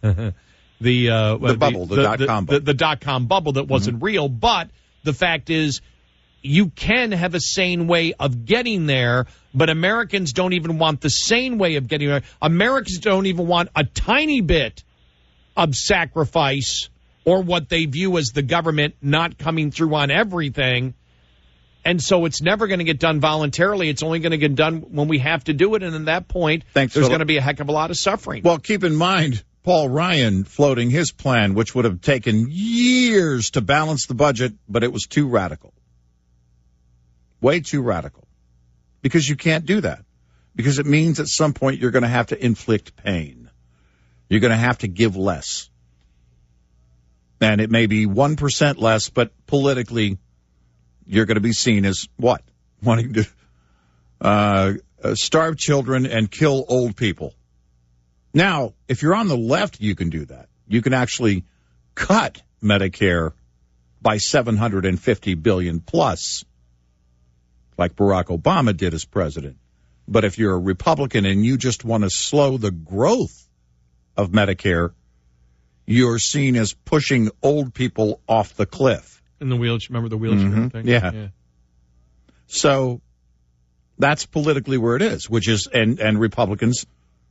the uh, The bubble, the dot-com the, bubble. the, the dot-com bubble that wasn't mm-hmm. real. But the fact is, you can have a sane way of getting there, but Americans don't even want the sane way of getting there. Americans don't even want a tiny bit of sacrifice or what they view as the government not coming through on everything. And so it's never going to get done voluntarily. It's only going to get done when we have to do it. And at that point, Thanks, there's Philip. going to be a heck of a lot of suffering. Well, keep in mind, Paul Ryan floating his plan, which would have taken years to balance the budget, but it was too radical. Way too radical. Because you can't do that. Because it means at some point you're going to have to inflict pain. You're going to have to give less. And it may be one percent less, but politically you're going to be seen as what? Wanting to uh, uh, starve children and kill old people. Now, if you're on the left, you can do that. You can actually cut Medicare by seven hundred fifty billion dollars plus, like Barack Obama did as president. But if you're a Republican and you just want to slow the growth of Medicare, you're seen as pushing old people off the cliff. In the wheelchair, remember the wheelchair Mm-hmm. thing? Yeah. yeah. So that's politically where it is, which is, and, and Republicans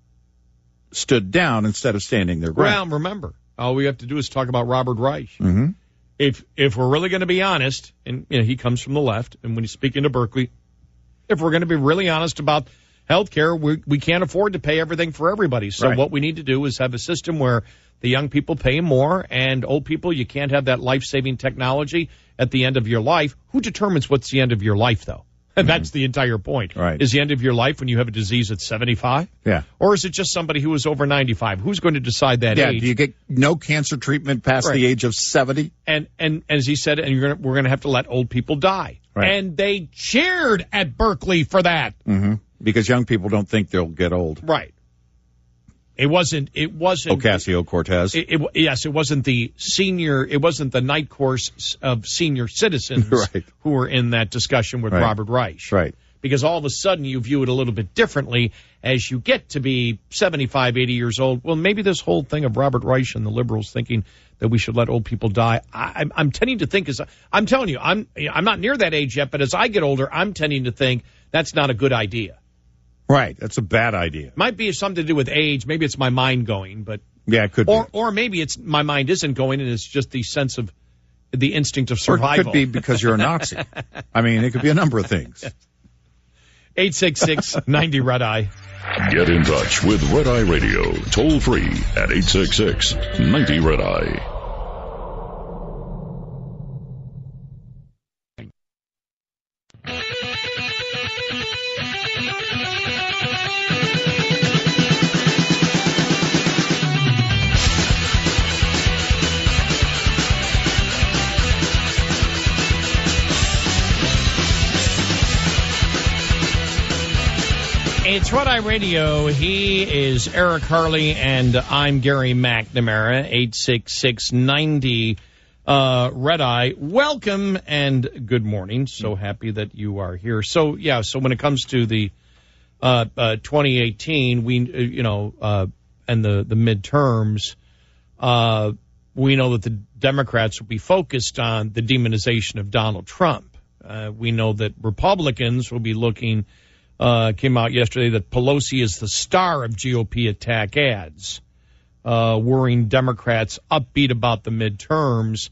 stood down instead of standing their ground. Well, remember, all we have to do is talk about Robert Reich. Mm-hmm. If if we're really going to be honest, and you know, he comes from the left, and when he's speaking to Berkeley, if we're going to be really honest about health care, we, we can't afford to pay everything for everybody. So Right. what we need to do is have a system where the young people pay more, and old people, you can't have that life-saving technology at the end of your life. Who determines what's the end of your life, though? And that's the entire point. Right. Is the end of your life when you have a disease at seventy-five? Yeah. Or is it just somebody who is over ninety-five? Who's going to decide that Yeah, age? do you get no cancer treatment past Right. the age of seventy? And, and as he said, and you're gonna, we're going to have to let old people die. Right. And they cheered at Berkeley for that. Mm-hmm. Because young people don't think they'll get old. Right. It wasn't, it wasn't. Ocasio-Cortez. It, it, yes, it wasn't the senior, it wasn't the night course of senior citizens Right. who were in that discussion with Right. Robert Reich. Right. Because all of a sudden you view it a little bit differently as you get to be seventy-five, eighty years old. Well, maybe this whole thing of Robert Reich and the liberals thinking that we should let old people die, I, I'm, I'm tending to think, as I'm telling you, I'm, I'm not near that age yet, but as I get older, I'm tending to think that's not a good idea. Right. That's a bad idea. Might be something to do with age. Maybe it's my mind going, but Yeah, it could or be. or maybe it's my mind isn't going, and it's just the sense of the instinct of Or it survival. could be because you're a Nazi. I mean, it could be a number of things. eight six six, ninety Red Eye. Get in touch with Red Eye Radio, toll free at eight six six, ninety Red Eye. It's Red Eye Radio. He is Eric Harley, and I'm Gary McNamara. eight six six, ninety uh, Red Eye. Welcome and good morning. So happy that you are here. So, yeah, so when it comes to the uh, uh, twenty eighteen, we, uh, you know, uh, and the, the midterms, uh, we know that the Democrats will be focused on the demonization of Donald Trump. Uh, we know that Republicans will be looking Uh, came out yesterday that Pelosi is the star of G O P attack ads, uh, worrying Democrats upbeat about the midterms.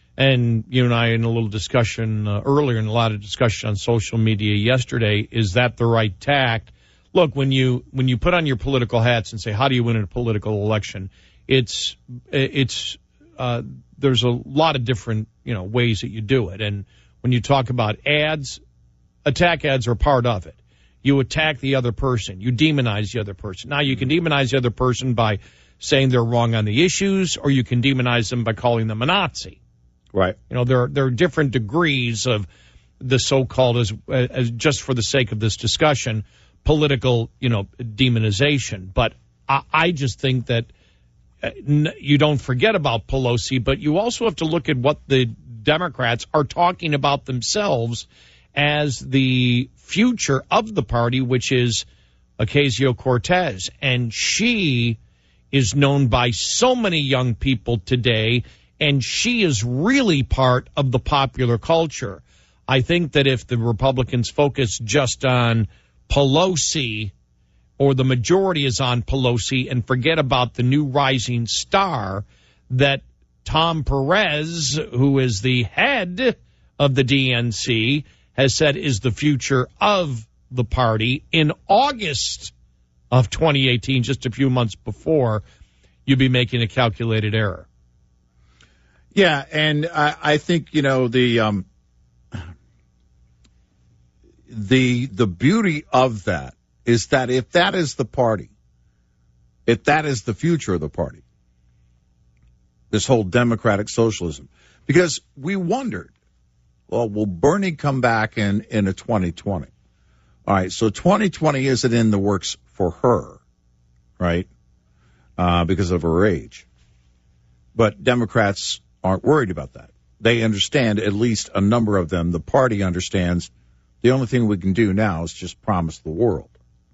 And you and I, in a little discussion uh, earlier, in a lot of discussion on social media yesterday, is that the right tact? Look, when you when you put on your political hats and say, how do you win a political election? It's it's uh, there's a lot of different you know ways that you do it. And when you talk about ads, attack ads are part of it. You attack the other person. You demonize the other person. Now, you can demonize the other person by saying they're wrong on the issues, or you can demonize them by calling them a Nazi. Right. You know, there are, there are different degrees of the so-called, as, as just for the sake of this discussion, political, you know, demonization. But I, I just think that uh, n- you don't forget about Pelosi, but you also have to look at what the Democrats are talking about themselves as the future of the party, which is Ocasio-Cortez. And she is known by so many young people today, and she is really part of the popular culture. I think that if the Republicans focus just on Pelosi, or the majority is on Pelosi, and forget about the new rising star, that Tom Perez, who is the head of the D N C, has said is the future of the party in August of twenty eighteen, just a few months before, you'd be making a calculated error. Yeah, and I, I think, you know, the um, the the beauty of that is that if that is the party, if that is the future of the party, this whole democratic socialism, because we wondered, well, will Bernie come back in, in a twenty twenty? All right, so twenty twenty isn't in the works for her, right? uh, because of her age. But Democrats aren't worried about that. They understand, at least a number of them, the party understands the only thing we can do now is just promise the world.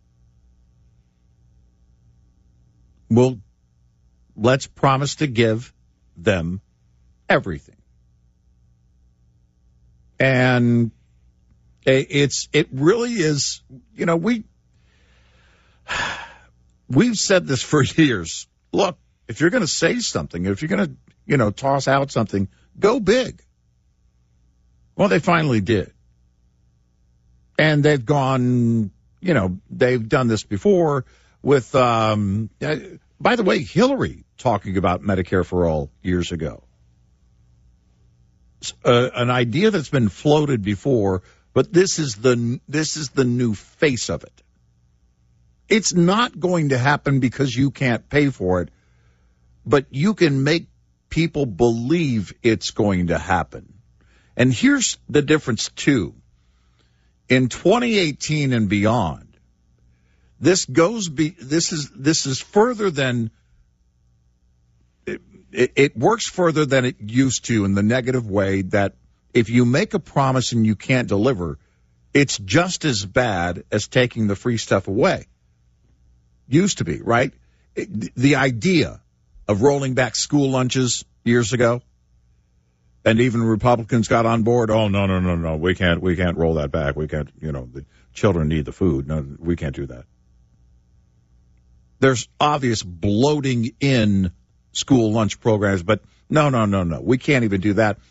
Well, let's promise to give them everything. And it's it really is, you know, we, we've said this for years. Look, if you're going to say something, if you're going to, you know, toss out something, go big. Well, they finally did. And they've gone, you know, they've done this before with, um, uh, by the way, Hillary talking about Medicare for All years ago. Uh, an idea that's been floated before, but this is the this is the new face of it. It's not going to happen because you can't pay for it, but you can make people believe it's going to happen. And here's the difference, too. In twenty eighteen and beyond, this goes be this is this is further than it, it, it works further than it used to in the negative way that if you make a promise and you can't deliver, it's just as bad as taking the free stuff away. Used to be, right? It, the idea of rolling back school lunches years ago, and even Republicans got on board. Oh, no, no, no, no, we can't, we can't roll that back. We can't, you know, the children need the food. No, we can't do that. There's obvious bloating in school lunch programs, but no, no, no, no, we can't even do that.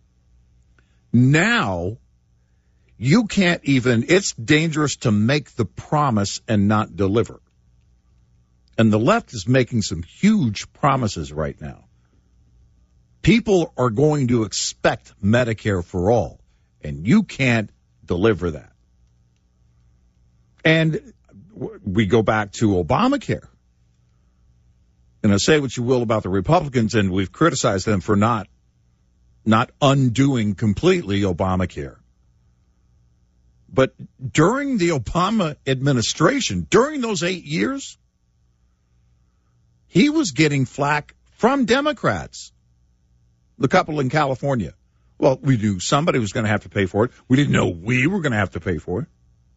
Now, you can't even, it's dangerous to make the promise and not deliver. And the left is making some huge promises right now. People are going to expect Medicare for all, and you can't deliver that. And we go back to Obamacare. And I say what you will about the Republicans, and we've criticized them for not, not undoing completely Obamacare. But during the Obama administration, during those eight years, he was getting flack from Democrats. The couple in California. Well, we knew somebody was going to have to pay for it. We didn't know we were going to have to pay for it.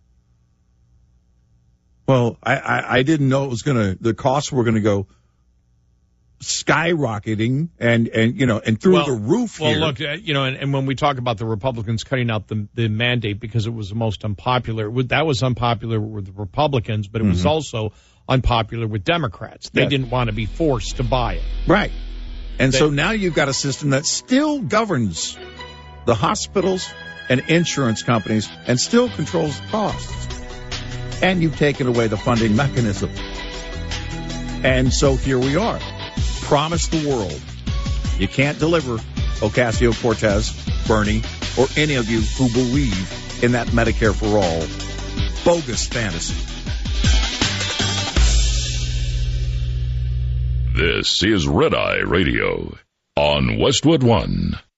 Well, I, I, I didn't know it was going to, the costs were going to go skyrocketing and, and you know, and through well, the roof well, here. Well, look, uh, you know, and, and when we talk about the Republicans cutting out the, the mandate because it was the most unpopular, that was unpopular with the Republicans, but it mm-hmm. was also unpopular with Democrats. They yes. didn't want to be forced to buy it. Right. And so now you've got a system that still governs the hospitals and insurance companies and still controls the costs. And you've taken away the funding mechanism. And so here we are. Promise the world. You can't deliver, Ocasio-Cortez, Bernie, or any of you who believe in that Medicare for all bogus fantasy. This is Red Eye Radio on Westwood One.